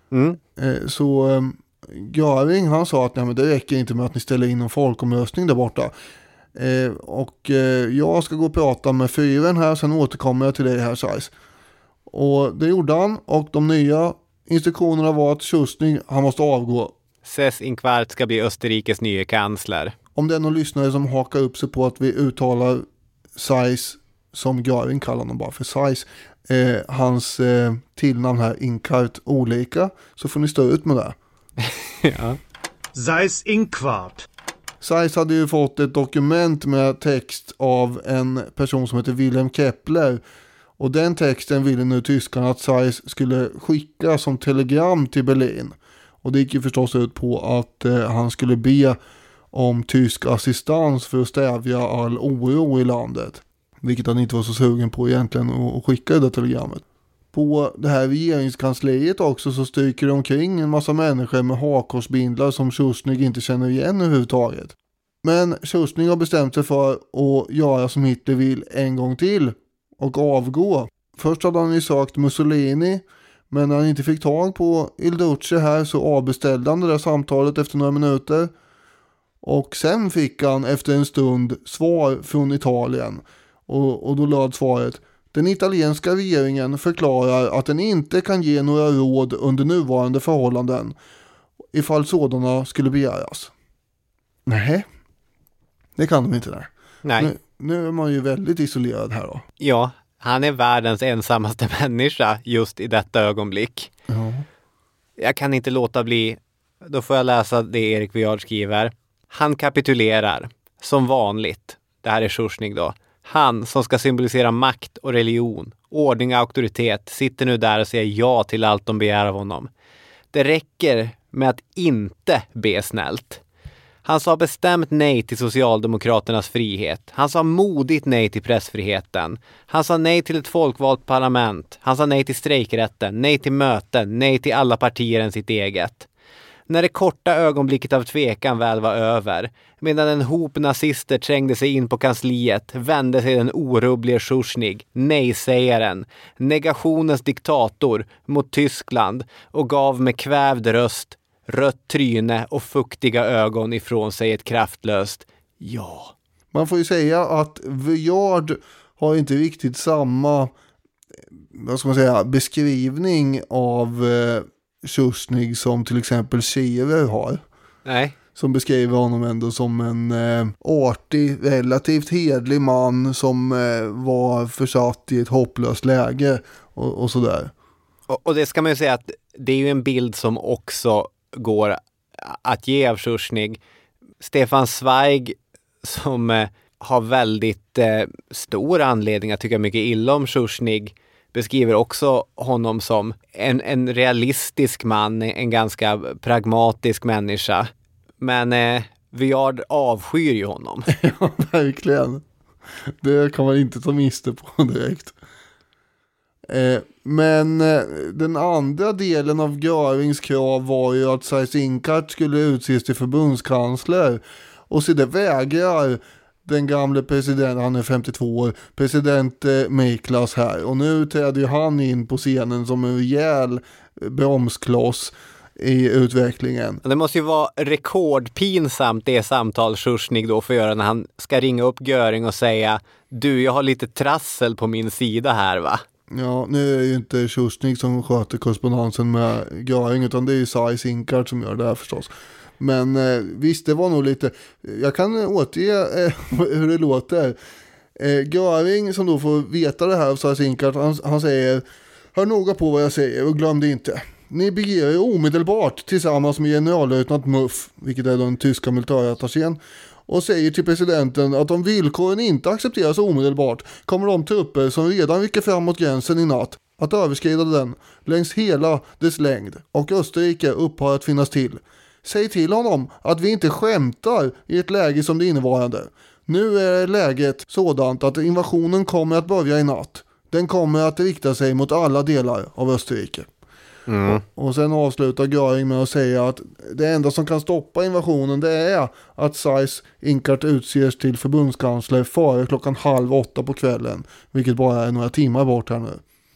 Speaker 2: Så Göring, han sa att nej, men det räcker inte med att ni ställer in en folkomröstning där borta. Jag ska gå och prata med fyren här, sen återkommer jag till dig här, Seyss. Och det gjorde han, och de nya instruktionerna var att Schuschnigg, han måste avgå.
Speaker 1: Seyss-Inquart ska bli Österrikes nya kansler.
Speaker 2: Om det är någon lyssnare som hakar upp sig på att vi uttalar Seyss som Göring, kallar honom bara för Seyss, hans tillnamn här, Inquart, olika, så får ni stå ut med det.
Speaker 1: Ja.
Speaker 10: Seyss-Inquart.
Speaker 2: Seyss hade ju fått ett dokument med text av en person som heter Wilhelm Kepler, och den texten ville nu tyskarna att Seyss skulle skicka som telegram till Berlin, och det gick ju förstås ut på att han skulle be om tysk assistans för att stävja all oro i landet, vilket han inte var så sugen på egentligen att skicka det telegrammet. På det här regeringskansliet också så stryker det omkring en massa människor med hakkorsbindlar som Schuschnigg inte känner igen överhuvudtaget. Men Schuschnigg har bestämt sig för att göra som Hitler vill en gång till och avgå. Först hade han ju sökt Mussolini, men när han inte fick tag på Il Duce här så avbeställde han det där samtalet efter några minuter. Och sen fick han efter en stund svar från Italien, och då löd svaret: den italienska regeringen förklarar att den inte kan ge några råd under nuvarande förhållanden ifall sådana skulle begäras. Nej, det kan de inte där.
Speaker 1: Nej.
Speaker 2: Nu är man ju väldigt isolerad här då.
Speaker 1: Ja, han är världens ensammaste människa just i detta ögonblick.
Speaker 2: Ja.
Speaker 1: Jag kan inte låta bli Då får jag läsa det Erik Viard skriver. Han kapitulerar, som vanligt. Det här är Sjursnig då. Han som ska symbolisera makt och religion, ordning och auktoritet, sitter nu där och säger ja till allt de begär av honom. Det räcker med att inte be snällt. Han sa bestämt nej till Socialdemokraternas frihet. Han sa modigt nej till pressfriheten. Han sa nej till ett folkvalt parlament. Han sa nej till strejkrätten, nej till möten, nej till alla partier än sitt eget. När det korta ögonblicket av tvekan väl var över, medan en hop nazister trängde sig in på kansliet, vände sig den orubbliga Sjursnig, nej-sägaren, negationens diktator, mot Tyskland och gav med kvävd röst, rött tryne och fuktiga ögon ifrån sig ett kraftlöst ja.
Speaker 2: Man får ju säga att Viard har inte riktigt samma, vad ska man säga, beskrivning av Sjursnig som till exempel Scherer har.
Speaker 1: Nej.
Speaker 2: Som beskriver honom ändå som en artig, relativt hedlig man som var försatt i ett hopplöst läge och sådär.
Speaker 1: Och det ska man ju säga att det är ju en bild som också går att ge av Sjursnig. Stefan Zweig som har väldigt stor anledning att tycka mycket illa om Sjursnig beskriver också honom som en realistisk man, en ganska pragmatisk människa. Men Viard avskyr ju honom.
Speaker 2: Ja, verkligen. Det kan man inte ta miste på direkt. Men den andra delen av Görings krav var ju att Seyss-Inquart skulle utses till förbundskansler. Och så det vägrar den gamla presidenten, han är 52 år, president Miklas här. Och nu träder ju han in på scenen som en rejäl bromskloss i utvecklingen.
Speaker 1: Det måste ju vara rekordpinsamt det samtal Sjursnig då får göra när han ska ringa upp Göring och säga du, jag har lite trassel på min sida här va?
Speaker 2: Ja, nu är det ju inte Sjursnig som sköter korrespondensen med Göring utan det är ju Seyss-Inquart som gör det här förstås. Men visst, det var nog lite, jag kan återge hur det låter. Göring som då får veta det här av Seyss-Inquart, han säger hör noga på vad jag säger och glöm det inte. Ni beger er omedelbart tillsammans med generallöjtnant Muff, vilket är den tyska militärattachén, och säger till presidenten att om villkoren inte accepteras omedelbart kommer de trupper som redan viker fram mot gränsen i natt att överskrida den längs hela dess längd och Österrike upphör att finnas till. Säg till honom att vi inte skämtar i ett läge som det innevarande. Nu är läget sådant att invasionen kommer att börja i natt. Den kommer att rikta sig mot alla delar av Österrike. Och sen avslutar Göring med att säga att det enda som kan stoppa invasionen det är att Seyss-Inquart utses till förbundskansler före 7:30 på kvällen, vilket bara är några timmar bort här nu.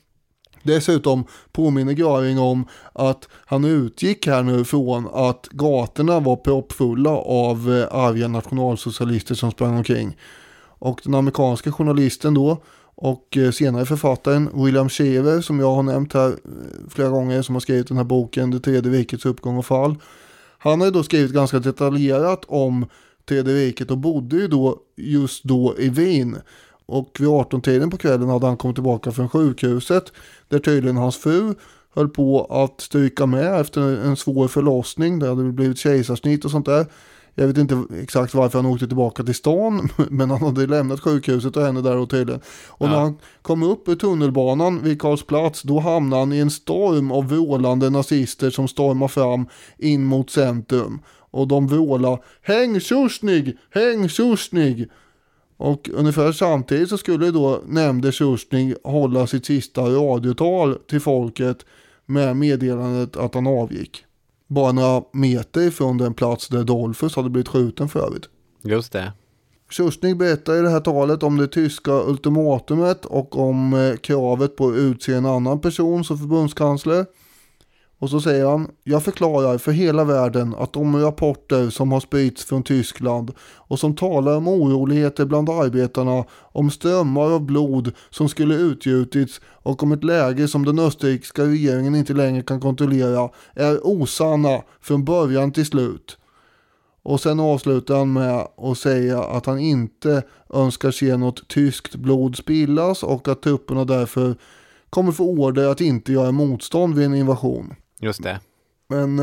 Speaker 2: Dessutom påminner Göring om att han utgick här nu från att gatorna var proppfulla av arga nationalsocialister som sprang omkring. Och den amerikanska journalisten då och senare författaren William Scherer som jag har nämnt här flera gånger som har skrivit den här boken Det tredje rikets uppgång och fall. Han har ju då skrivit ganska detaljerat om tredje riket och bodde ju då just då i Wien. Och vid 18-tiden på kvällen hade han kommit tillbaka från sjukhuset där tydligen hans fru höll på att stryka med efter en svår förlossning. Det hade blivit kejsarsnitt och sånt där. Jag vet inte exakt varför han åkte tillbaka till stan, men han hade lämnat sjukhuset och henne där och tydligen. Och när han kom upp i tunnelbanan vid Karlsplats, då hamnade han i en storm av vrålande nazister som stormar fram in mot centrum. Och de vrålar, häng Sjursnig, häng Sjursnig! Och ungefär samtidigt så skulle då nämnde Sjursnig hålla sitt sista radiotal till folket med meddelandet att han avgick. Bara några meter från den plats där Dollfuss hade blivit skjuten förut.
Speaker 1: Just det.
Speaker 2: Sjursnig berättar i det här talet om det tyska ultimatumet och om kravet på att utse en annan person som förbundskansler. Och så säger han, jag förklarar för hela världen att de rapporter som har spridits från Tyskland och som talar om oroligheter bland arbetarna, om strömmar av blod som skulle utgjutits och om ett läge som den österrikiska regeringen inte längre kan kontrollera är osanna från början till slut. Och sen avslutar han med att säga att han inte önskar se något tyskt blod spillas och att trupperna därför kommer få order att inte göra motstånd vid en invasion.
Speaker 1: Just det.
Speaker 2: Men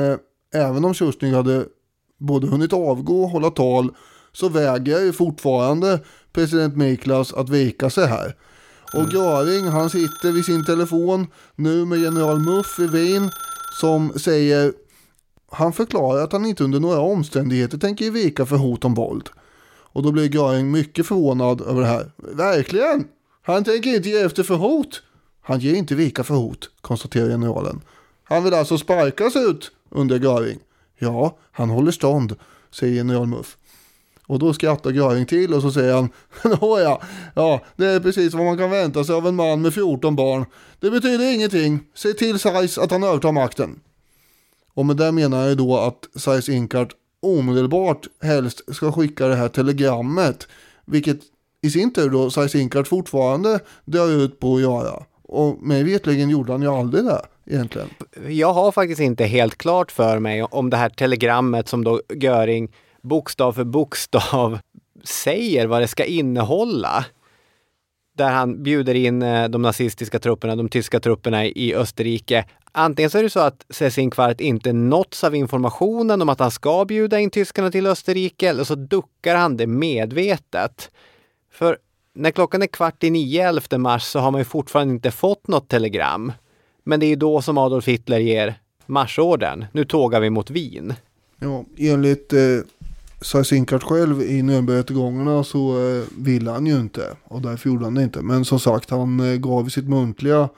Speaker 2: även om Schuschnigg hade både hunnit avgå och hålla tal, så vägrar ju fortfarande president Miklas att vika sig här. Och Göring, han sitter vid sin telefon nu med general Muff i Wien, som säger, han förklarar att han inte under några omständigheter tänker vika för hot om våld. Och då blir Göring mycket förvånad över det här. Verkligen? Han tänker inte ge efter för hot? Han ger inte vika för hot, konstaterar generalen. Han vill alltså sparkas ut, under Göring. Ja, han håller stånd, säger general Muff. Och då skrattar Göring till och så säger han, ja, det är precis vad man kan vänta sig av en man med 14 barn. Det betyder ingenting. Se till Seyss att han övertar makten. Och med det menar jag då att Seyss-Inquart omedelbart helst ska skicka det här telegrammet, vilket i sin tur då Seyss-Inquart fortfarande drar ut på att göra. Och mig vetligen gjorde han ju aldrig det egentligen.
Speaker 1: Jag har faktiskt inte helt klart för mig om det här telegrammet som då Göring bokstav för bokstav säger vad det ska innehålla. Där han bjuder in de nazistiska trupperna, de tyska trupperna i Österrike. Antingen så är det så att Seyss-Inquart inte nåtts av informationen om att han ska bjuda in tyskarna till Österrike, eller så duckar han det medvetet. För när klockan är 8:45 11 mars så har man ju fortfarande inte fått något telegram. Men det är ju då som Adolf Hitler ger marschorden. Nu tågar vi mot Wien.
Speaker 2: Ja, enligt Seyss-Inquart själv i Nürnbergrättegångarna så ville han ju inte. Och därför gjorde han det inte. Men som sagt, han gav sitt muntliga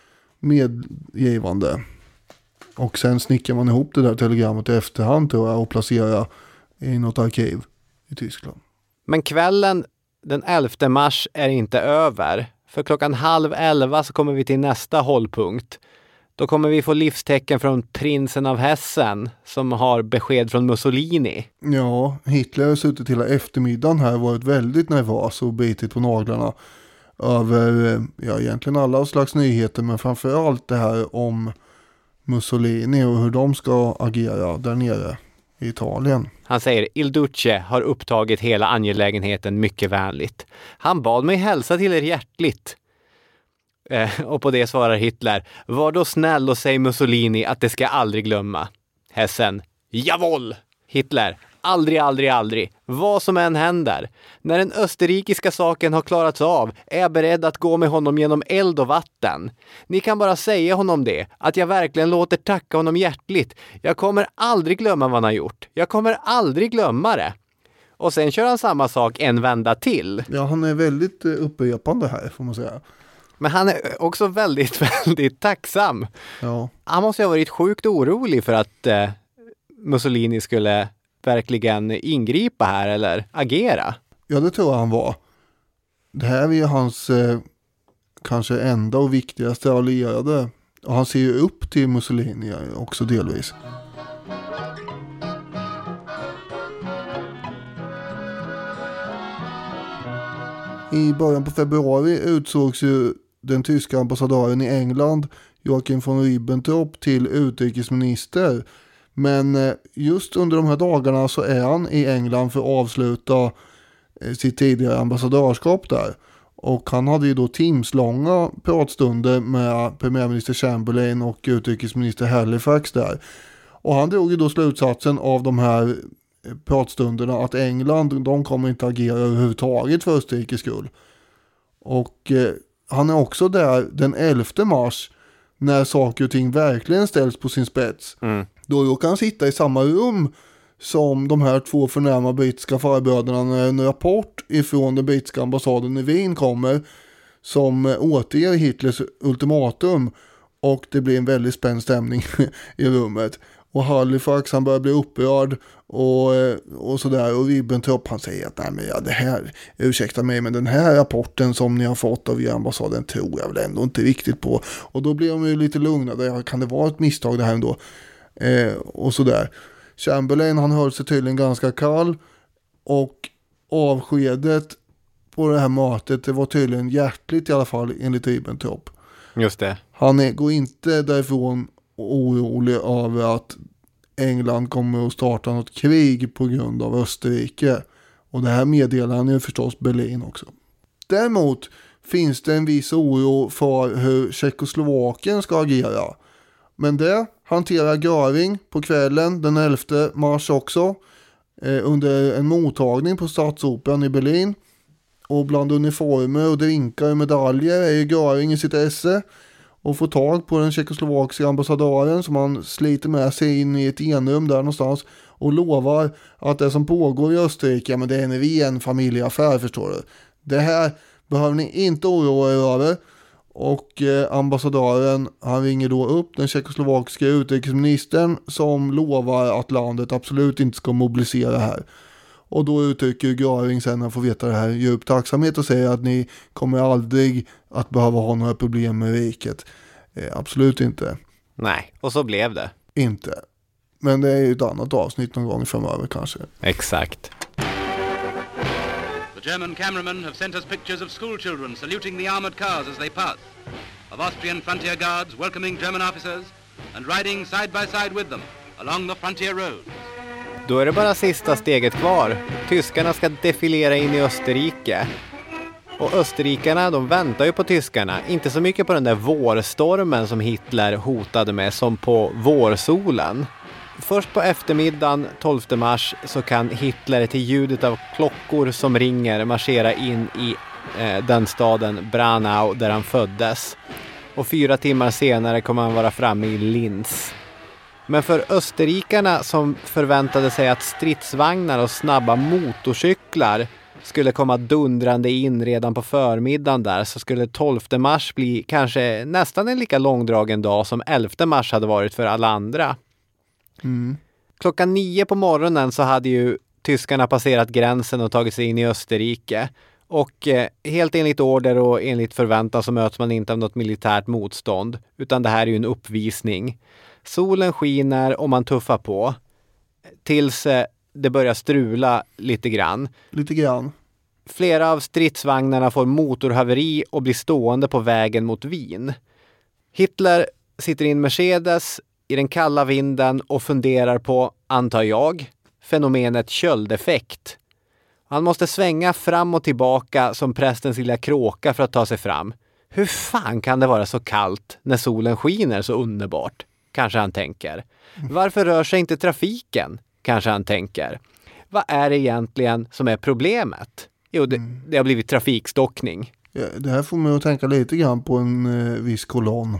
Speaker 2: medgivande. Och sen snickar man ihop det där telegrammet i efterhand tror jag, och placerar i något arkiv i Tyskland.
Speaker 1: Men kvällen den 11 mars är inte över. För 10:30 så kommer vi till nästa hållpunkt. Då kommer vi få livstecken från prinsen av Hessen som har besked från Mussolini.
Speaker 2: Ja, Hitler har suttit hela eftermiddagen här, varit väldigt nervös och bitit på naglarna över egentligen alla slags nyheter, men framförallt det här om Mussolini och hur de ska agera där nere i Italien.
Speaker 1: Han säger, Il Duce har upptagit hela angelägenheten mycket vänligt. Han bad mig hälsa till er hjärtligt. Och på det svarar Hitler, var då snäll och säg Mussolini att det ska aldrig glömma. Hessen, jawohl! Hitler, aldrig, aldrig, aldrig. Vad som än händer. När den österrikiska saken har klarats av är jag beredd att gå med honom genom eld och vatten. Ni kan bara säga honom det, att jag verkligen låter tacka honom hjärtligt. Jag kommer aldrig glömma vad han har gjort. Jag kommer aldrig glömma det. Och sen kör han samma sak en vända till.
Speaker 2: Ja, han är väldigt upprepande här får man säga.
Speaker 1: Men han är också väldigt, väldigt tacksam.
Speaker 2: Ja.
Speaker 1: Han måste ha varit sjukt orolig för att Mussolini skulle verkligen ingripa här eller agera.
Speaker 2: Ja, det tror jag han var. Det här är ju hans kanske enda och viktigaste allierade. Och han ser ju upp till Mussolini också delvis. I början på februari utsågs ju den tyska ambassadören i England, Joachim von Ribbentrop, till utrikesminister. Men just under de här dagarna så är han i England för att avsluta sitt tidigare ambassadörskap där. Och han hade ju då timslånga pratstunder med premiärminister Chamberlain och utrikesminister Halifax där. Och han drog ju då slutsatsen av de här pratstunderna att England, de kommer inte agera överhuvudtaget för Österrikes skull. Och han är också där den 11 mars när saker och ting verkligen ställs på sin spets. Då kan han sitta i samma rum som de här två förnäma brittiska farbröderna när en rapport ifrån den brittiska ambassaden i Wien kommer som återger Hitlers ultimatum, och det blir en väldigt spänd stämning i rummet. Och Halifax, han börjar bli upprörd och sådär, och Ribbentrop, han säger att nej, men det här, ursäkta mig, men den här rapporten som ni har fått av er ambassaden tror jag väl ändå inte riktigt på. Och då blir de ju lite lugnade, kan det vara ett misstag det här ändå? Och sådär. Chamberlain, han höll sig tydligen ganska kall, och avskedet på det här mötet, det var tydligen hjärtligt i alla fall enligt Ribbentrop.
Speaker 1: Just det.
Speaker 2: Han går inte därifrån orolig över att England kommer att starta något krig på grund av Österrike. Och det här meddelar han ju förstås Berlin också. Däremot finns det en viss oro för hur Tjeckoslovakien ska agera. Men det hanterar Göring på kvällen den 11 mars också under en mottagning på Stadsoperan i Berlin. Och bland uniformer och drinkar och medaljer är ju Göring i sitt esse och får tag på den tjeckoslovakiska ambassadören som han sliter med sig in i ett enrum där någonstans och lovar att det som pågår i Österrike, men det är en ren familjeaffär, förstår du. Det här behöver ni inte oroa er över. Och ambassadören, han ringer då upp den tjeckoslovakiska utrikesministern som lovar att landet absolut inte ska mobilisera här. Och då uttrycker Göring sen när han får veta det här djup tacksamhet och säger att ni kommer aldrig att behöva ha några problem med riket. Absolut inte.
Speaker 1: Nej, och så blev det.
Speaker 2: Inte. Men det är ju ett annat avsnitt någon gång framöver kanske.
Speaker 1: Exakt.
Speaker 11: The German cameramen have sent us pictures of school children saluting the armored cars as they pass, of Austrian frontier guards welcoming German officers and riding side by side with them along the frontier roads.
Speaker 1: Då är det bara sista steget kvar. Tyskarna ska defilera in i Österrike. Och österrikarna, de väntar ju på tyskarna. Inte så mycket på den där vårstormen som Hitler hotade med som på vårsolen. Först på eftermiddagen 12 mars så kan Hitler till ljudet av klockor som ringer marschera in i den staden Branau där han föddes. Och 4 timmar senare kommer han vara framme i Linz. Men för österrikarna som förväntade sig att stridsvagnar och snabba motorcyklar skulle komma dundrande in redan på förmiddagen där, så skulle 12 mars bli kanske nästan en lika långdragen dag som 11 mars hade varit för alla andra. Klockan 9 på morgonen så hade ju tyskarna passerat gränsen och tagit sig in i Österrike. Och helt enligt order och enligt förväntan så möts man inte av något militärt motstånd, utan det här är ju en uppvisning. Solen skiner och man tuffar på tills det börjar strula lite grann. Flera av stridsvagnarna får motorhaveri och blir stående på vägen mot Wien. Hitler sitter i en Mercedes i den kalla vinden och funderar på, antar jag, fenomenet köldeffekt. Han måste svänga fram och tillbaka som prästens lilla kråka för att ta sig fram. Hur fan kan det vara så kallt när solen skiner så underbart? Kanske han tänker. Varför rör sig inte trafiken? Kanske han tänker. Vad är det egentligen som är problemet? Jo, det har blivit trafikstockning.
Speaker 2: Ja, det här får mig att tänka lite grann på en viss kolonn.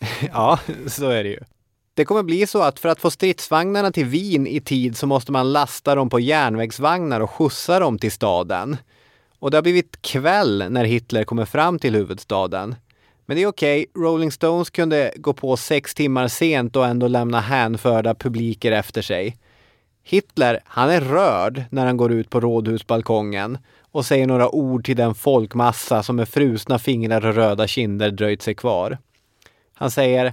Speaker 1: Ja, så är det ju. Det kommer bli så att för att få stridsvagnarna till Wien i tid så måste man lasta dem på järnvägsvagnar och skjutsa dem till staden. Och det har blivit kväll när Hitler kommer fram till huvudstaden. Men det är okej. Rolling Stones kunde gå på 6 timmar sent och ändå lämna hänförda publiker efter sig. Hitler, han är rörd när han går ut på rådhusbalkongen och säger några ord till den folkmassa som med frusna fingrar och röda kinder dröjt sig kvar. Han säger: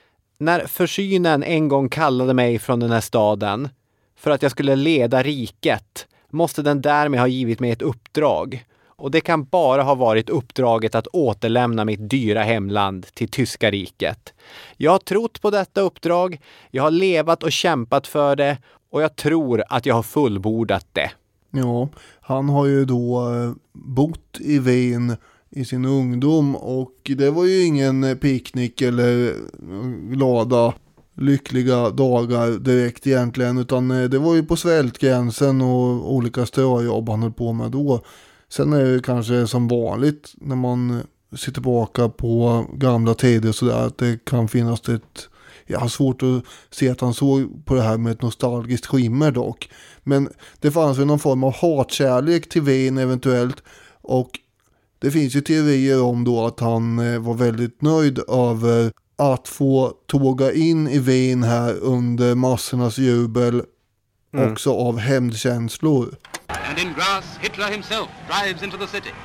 Speaker 1: när försynen en gång kallade mig från den här staden för att jag skulle leda riket måste den därmed ha givit mig ett uppdrag. Och det kan bara ha varit uppdraget att återlämna mitt dyra hemland till tyska riket. Jag har trott på detta uppdrag, jag har levat och kämpat för det och jag tror att jag har fullbordat det.
Speaker 2: Ja, han har ju då bott i Wien i sin ungdom och det var ju ingen picknick eller glada, lyckliga dagar direkt egentligen, utan det var ju på svältgränsen och olika ströjobb han höll på med då. Sen är det kanske som vanligt när man sitter tillbaka på gamla tider så där att det kan finnas ett... Jag har svårt att se att han såg på det här med ett nostalgiskt skimmer dock. Men det fanns ju någon form av hatkärlek till Wien eventuellt. Och det finns ju teorier om då att han var väldigt nöjd över att få tåga in i Wien här under massornas jubel. Också av hämndkänslor.
Speaker 11: And in Graz, Hitler himself drives into the city.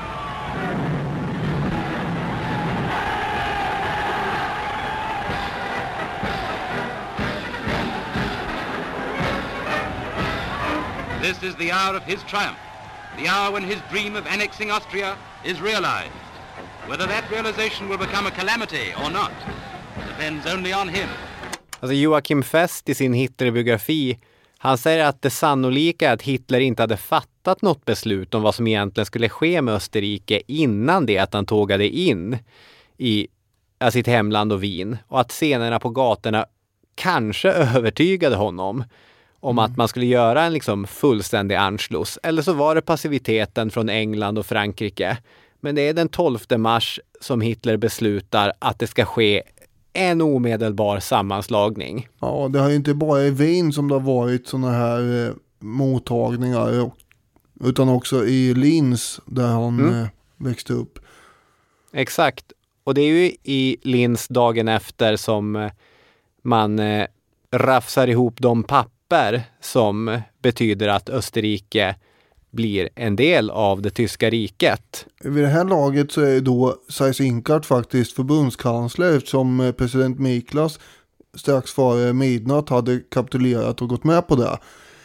Speaker 11: This is the hour of his triumph, the hour when his dream of annexing Austria is realized. Whether that realization will become a calamity or not depends only on him.
Speaker 1: Alltså Joachim Fest i sin Hitlerbiografi, han säger att det sannolika är att Hitler inte hade fattat något beslut om vad som egentligen skulle ske med Österrike innan det att han tågade in i sitt hemland och Wien. Och att scenerna på gatorna kanske övertygade honom om att man skulle göra en liksom fullständig Anschluss. Eller så var det passiviteten från England och Frankrike. Men det är den 12 mars som Hitler beslutar att det ska ske en omedelbar sammanslagning.
Speaker 2: Ja, det har ju inte bara i Wien som det har varit sådana här mottagningar, utan också i Linz där han växte upp.
Speaker 1: Exakt. Och det är ju i Linz dagen efter som man rafsar ihop de papper som betyder att Österrike blir en del av det tyska riket.
Speaker 2: Vid det här laget så är då Seyss-Inquart faktiskt förbundskansler, eftersom president Miklas strax före midnatt hade kapitulerat och gått med på det.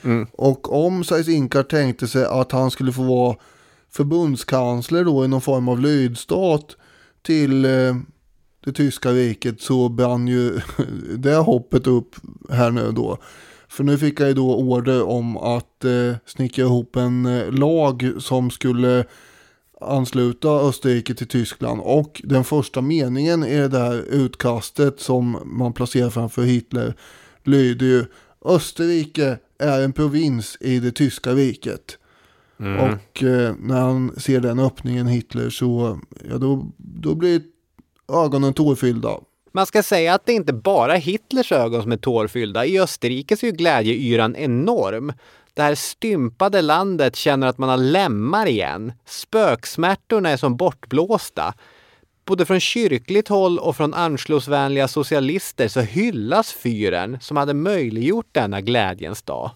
Speaker 2: Och om Seyss-Inquart tänkte sig att han skulle få vara förbundskansler då i någon form av lydstat till det tyska riket, så brann ju det hoppet upp här nu då. För nu fick jag ju då order om att snickra ihop en lag som skulle ansluta Österrike till Tyskland. Och den första meningen i det där utkastet som man placerar framför Hitler lyder ju: Österrike är en provins i det tyska riket. Och när han ser den öppningen, Hitler, så ja, då blir ögonen tårfyllda.
Speaker 1: Man ska säga att det inte bara är Hitlers ögon som är tårfyllda. I Österrike så är ju glädjeyran enorm. Det här stympade landet känner att man har lämmar igen. Spöksmärtorna är som bortblåsta. Både från kyrkligt håll och från Anschlussvänliga socialister så hyllas fyren som hade möjliggjort denna glädjens dag.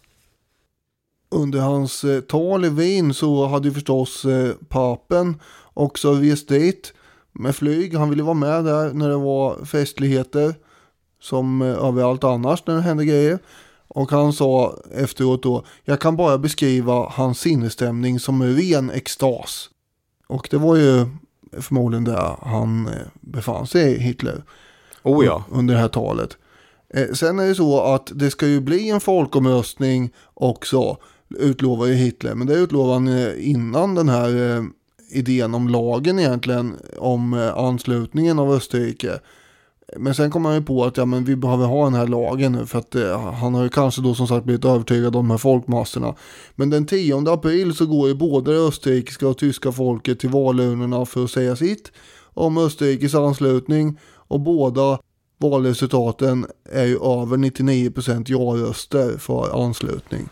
Speaker 2: Under hans tal i Wien så hade ju förstås papen också rest dit med flyg. Han ville vara med där när det var festligheter som överallt annars när det hände grejer. Och han sa efteråt då: jag kan bara beskriva hans sinnesstämning som ren extas. Och det var ju förmodligen där han befann sig, Hitler.
Speaker 1: Oh ja.
Speaker 2: Under det här talet. Sen är det så att det ska ju bli en folkomröstning också, utlovar ju Hitler. Men det utlovar han innan den här idén om lagen egentligen, om anslutningen av Österrike. Men sen kommer han ju på att ja, men vi behöver ha den här lagen nu, för att han har ju kanske då som sagt blivit övertygad om de här folkmassorna. Men den 10 april så går ju både det österrikiska och tyska folket till valurnorna för att säga sitt om Österrikes anslutning, och båda valresultaten är ju över 99% ja-röster för anslutning.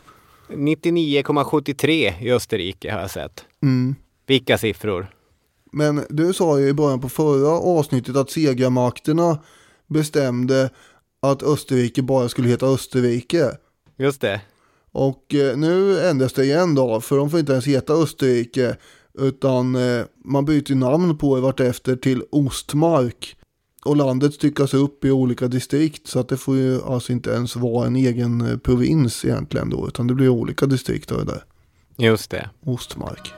Speaker 1: 99,73 i Österrike har jag sett. Vilka siffror?
Speaker 2: Men du sa ju i början på förra avsnittet att segermakterna bestämde att Österrike bara skulle heta Österrike.
Speaker 1: Just det.
Speaker 2: Och nu ändras det igen då, för de får inte ens heta Österrike, utan man byter namn på det vartefter till Ostmark. Och landet styckas upp i olika distrikt, så att det får ju alltså inte ens vara en egen provins egentligen då, utan det blir olika distrikt av det där.
Speaker 1: Just det.
Speaker 2: Ostmark.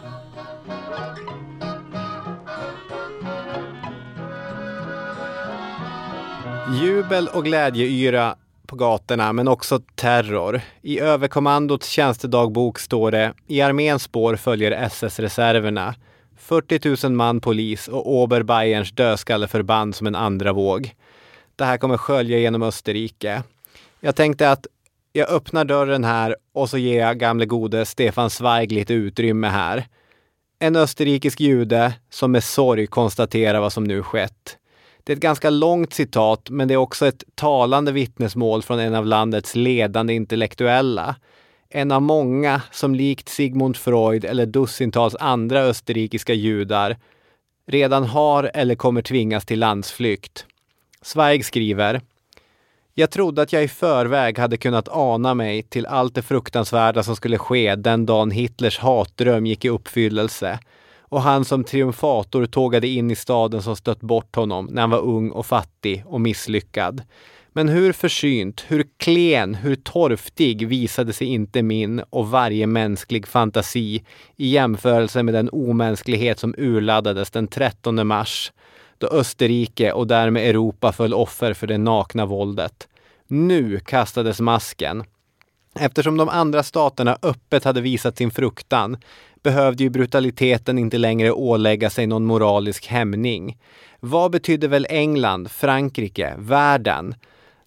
Speaker 1: Jubel och glädjeyra på gatorna, men också terror. I överkommandots tjänstedagbok står det: i arméns spår följer SS-reserverna. 40 000 man polis och Oberbayerns dödskalleförband som en andra våg. Det här kommer skölja genom Österrike. Jag tänkte att jag öppnar dörren här och så ger jag gamle gode Stefan Zweig lite utrymme här. En österrikisk jude som med sorg konstaterar vad som nu skett. Det är ett ganska långt citat, men det är också ett talande vittnesmål från en av landets ledande intellektuella. En av många som likt Sigmund Freud eller dussintals andra österrikiska judar redan har eller kommer tvingas till landsflykt. Zweig skriver: jag trodde att jag i förväg hade kunnat ana mig till allt det fruktansvärda som skulle ske den dagen Hitlers hatdröm gick i uppfyllelse. Och han som triumfator tågade in i staden som stött bort honom när han var ung och fattig och misslyckad. Men hur försynt, hur klen, hur torftig visade sig inte min och varje mänsklig fantasi i jämförelse med den omänsklighet som urladdades den 13 mars, då Österrike och därmed Europa föll offer för det nakna våldet. Nu kastades masken. Eftersom de andra staterna öppet hade visat sin fruktan behövde ju brutaliteten inte längre ålägga sig någon moralisk hämning. Vad betydde väl England, Frankrike, världen?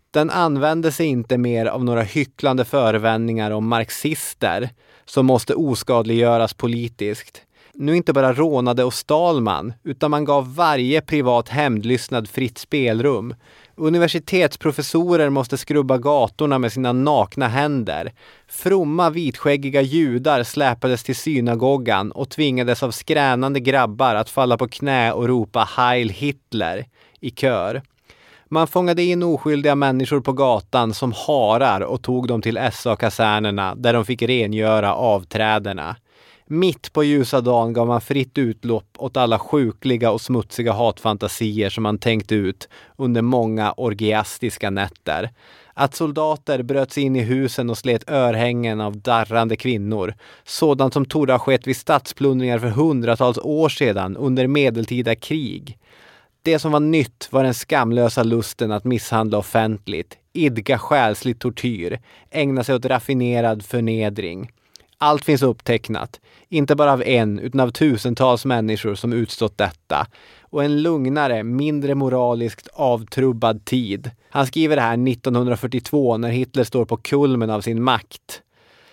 Speaker 1: Den använde sig inte mer av några hycklande förevändningar om marxister som måste oskadliggöras politiskt. Nu inte bara rånade och stal man, utan man gav varje privat hämndlystnad fritt spelrum. Universitetsprofessorer måste skrubba gatorna med sina nakna händer. Fromma vitskäggiga judar släpades till synagogan och tvingades av skränande grabbar att falla på knä och ropa Heil Hitler i kör. Man fångade in oskyldiga människor på gatan som harar och tog dem till SA-kasernerna där de fick rengöra avträderna. Mitt på ljusa dagen gav man fritt utlopp åt alla sjukliga och smutsiga hatfantasier som man tänkt ut under många orgiastiska nätter. Att soldater bröt sig in i husen och slet örhängen av darrande kvinnor, sådant som torde ha skett vid stadsplundringar för hundratals år sedan under medeltida krig. Det som var nytt var den skamlösa lusten att misshandla offentligt, idga själslig tortyr, ägna sig åt raffinerad förnedring. Allt finns upptecknat, inte bara av en utan av tusentals människor som utstått detta. Och en lugnare, mindre moraliskt avtrubbad tid. Han skriver det här 1942 när Hitler står på kulmen av sin makt.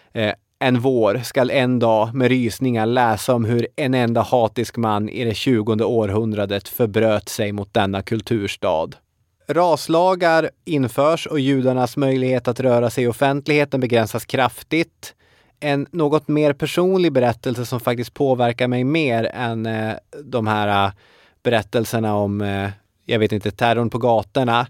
Speaker 1: En vår skall en dag med rysningar läsa om hur en enda hatisk man i det 20:e århundradet förbröt sig mot denna kulturstad. Raslagar införs och judarnas möjlighet att röra sig i offentligheten begränsas kraftigt. En något mer personlig berättelse som faktiskt påverkar mig mer än de här berättelserna om, jag vet inte, terrorn på gatorna,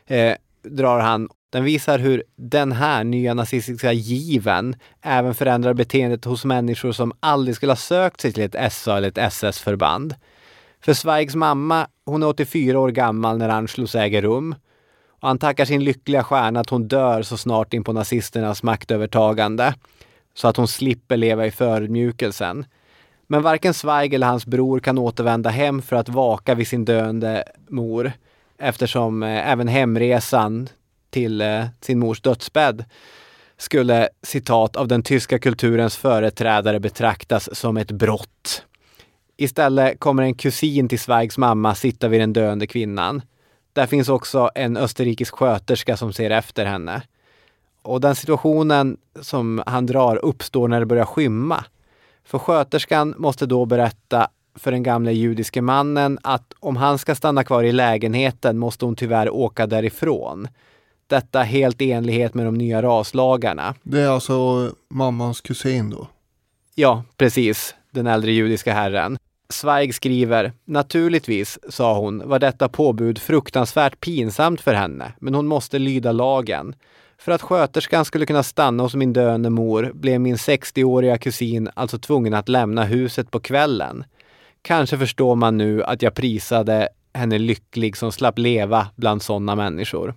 Speaker 1: drar han. Den visar hur den här nya nazistiska given även förändrar beteendet hos människor som aldrig skulle ha sökt sig till ett SA eller ett SS-förband. För Zweigs mamma, hon är 84 år gammal när Anschluss äger rum. Och han tackar sin lyckliga stjärna att hon dör så snart in på nazisternas maktövertagande, så att hon slipper leva i förödmjukelsen. Men varken Zweig eller hans bror kan återvända hem för att vaka vid sin döende mor, eftersom även hemresan till sin mors dödsbädd skulle, citat, av den tyska kulturens företrädare betraktas som ett brott. Istället kommer en kusin till Zweigs mamma sitta vid den döende kvinnan. Där finns också en österrikisk sköterska som ser efter henne. Och den situationen som han drar uppstår när det börjar skymma. För sköterskan måste då berätta för den gamla judiske mannen att om han ska stanna kvar i lägenheten måste hon tyvärr åka därifrån. Detta helt i enlighet med de nya raslagarna.
Speaker 2: Det är alltså mammans kusin då?
Speaker 1: Ja, precis. Den äldre judiska herren. Zweig skriver, naturligtvis, sa hon, var detta påbud fruktansvärt pinsamt för henne, men hon måste lyda lagen. För att sköterskan skulle kunna stanna hos min döende mor blev min 60-åriga kusin alltså tvungen att lämna huset på kvällen. Kanske förstår man nu att jag prisade henne lycklig som slapp leva bland sådana människor.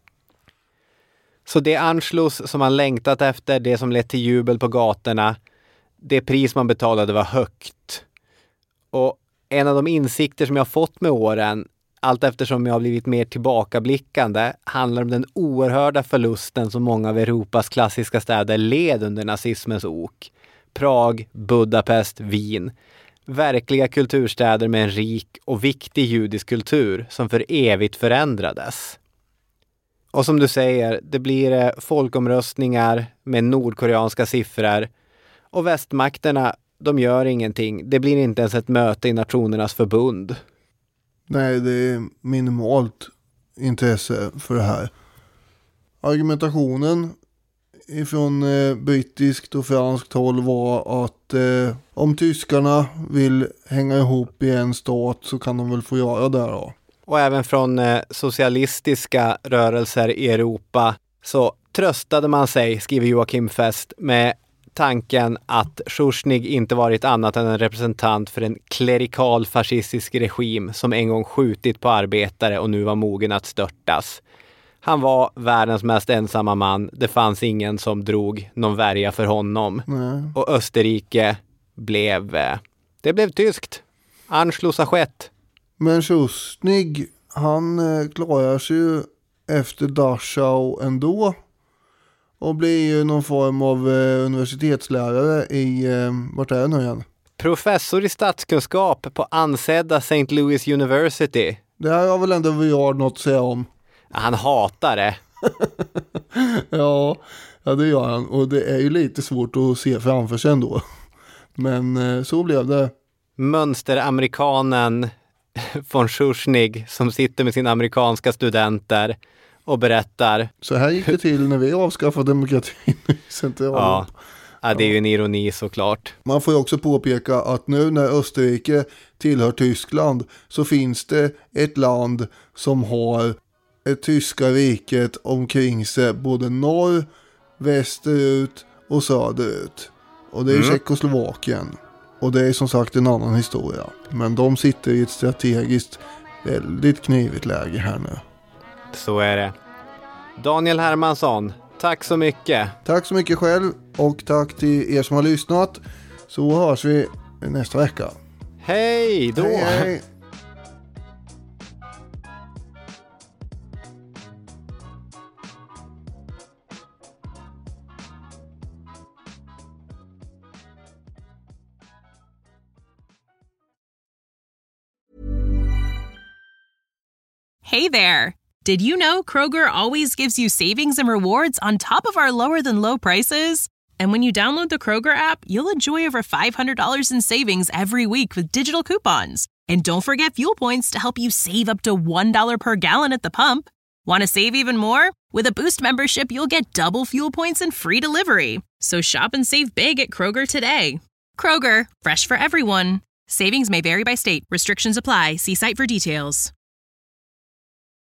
Speaker 1: Så det Anschluss som man längtat efter, det som lett till jubel på gatorna, det pris man betalade var högt. Och en av de insikter som jag har fått med åren, allt eftersom jag har blivit mer tillbakablickande, handlar om den oerhörda förlusten som många av Europas klassiska städer led under nazismens ok. Prag, Budapest, Wien. Verkliga kulturstäder med en rik och viktig judisk kultur som för evigt förändrades. Och som du säger, det blir folkomröstningar med nordkoreanska siffror. Och västmakterna, de gör ingenting. Det blir inte ens ett möte i Nationernas förbund.
Speaker 2: Nej, det är minimalt intresse för det här. Argumentationen ifrån brittiskt och franskt håll var att om tyskarna vill hänga ihop i en stat så kan de väl få göra det då.
Speaker 1: Och även från socialistiska rörelser i Europa så tröstade man sig, skriver Joachim Fest, med tanken att Schuschnigg inte varit annat än en representant för en klerikal fascistisk regim som en gång skjutit på arbetare och nu var mogen att störtas. Han var världens mest ensamma man. Det fanns ingen som drog någon värja för honom.
Speaker 2: Nej.
Speaker 1: Och Österrike blev tyskt. Anschluss har skett.
Speaker 2: Men Schuschnigg, han klarar sig ju efter Dachau ändå. Och blir ju någon form av universitetslärare i, vart är det nu igen?
Speaker 1: Professor i statskunskap på ansedda St. Louis University.
Speaker 2: Det här har väl ändå Viard något att säga om.
Speaker 1: Han hatar det.
Speaker 2: Ja, det gör han. Och det är ju lite svårt att se framför sig ändå. Men så blev det.
Speaker 1: Mönsteramerikanen von Schuschnigg som sitter med sina amerikanska studenter och berättar.
Speaker 2: Så här gick det till när vi avskaffade demokratin i Centraleuropa.
Speaker 1: Ja, det är ju en ironi såklart.
Speaker 2: Man får ju också påpeka att nu när Österrike tillhör Tyskland så finns det ett land som har ett tyska riket omkring sig både norr, västerut och söderut. Och det är Tjeckoslovakien. Och det är som sagt en annan historia. Men de sitter i ett strategiskt väldigt knivigt läge här nu.
Speaker 1: Så är det. Daniel Hermansson, tack så mycket.
Speaker 2: Tack så mycket själv och tack till er som har lyssnat. Så hörs vi nästa vecka.
Speaker 1: Hej då!
Speaker 2: Hej, hej.
Speaker 12: Hey there! Did you know Kroger always gives you savings and rewards on top of our lower-than-low prices? And when you download the Kroger app, you'll enjoy over $500 in savings every week with digital coupons. And don't forget fuel points to help you save up to $1 per gallon at the pump. Want to save even more? With a Boost membership, you'll get double fuel points and free delivery. So shop and save big at Kroger today. Kroger, fresh for everyone. Savings may vary by state. Restrictions apply. See site for details.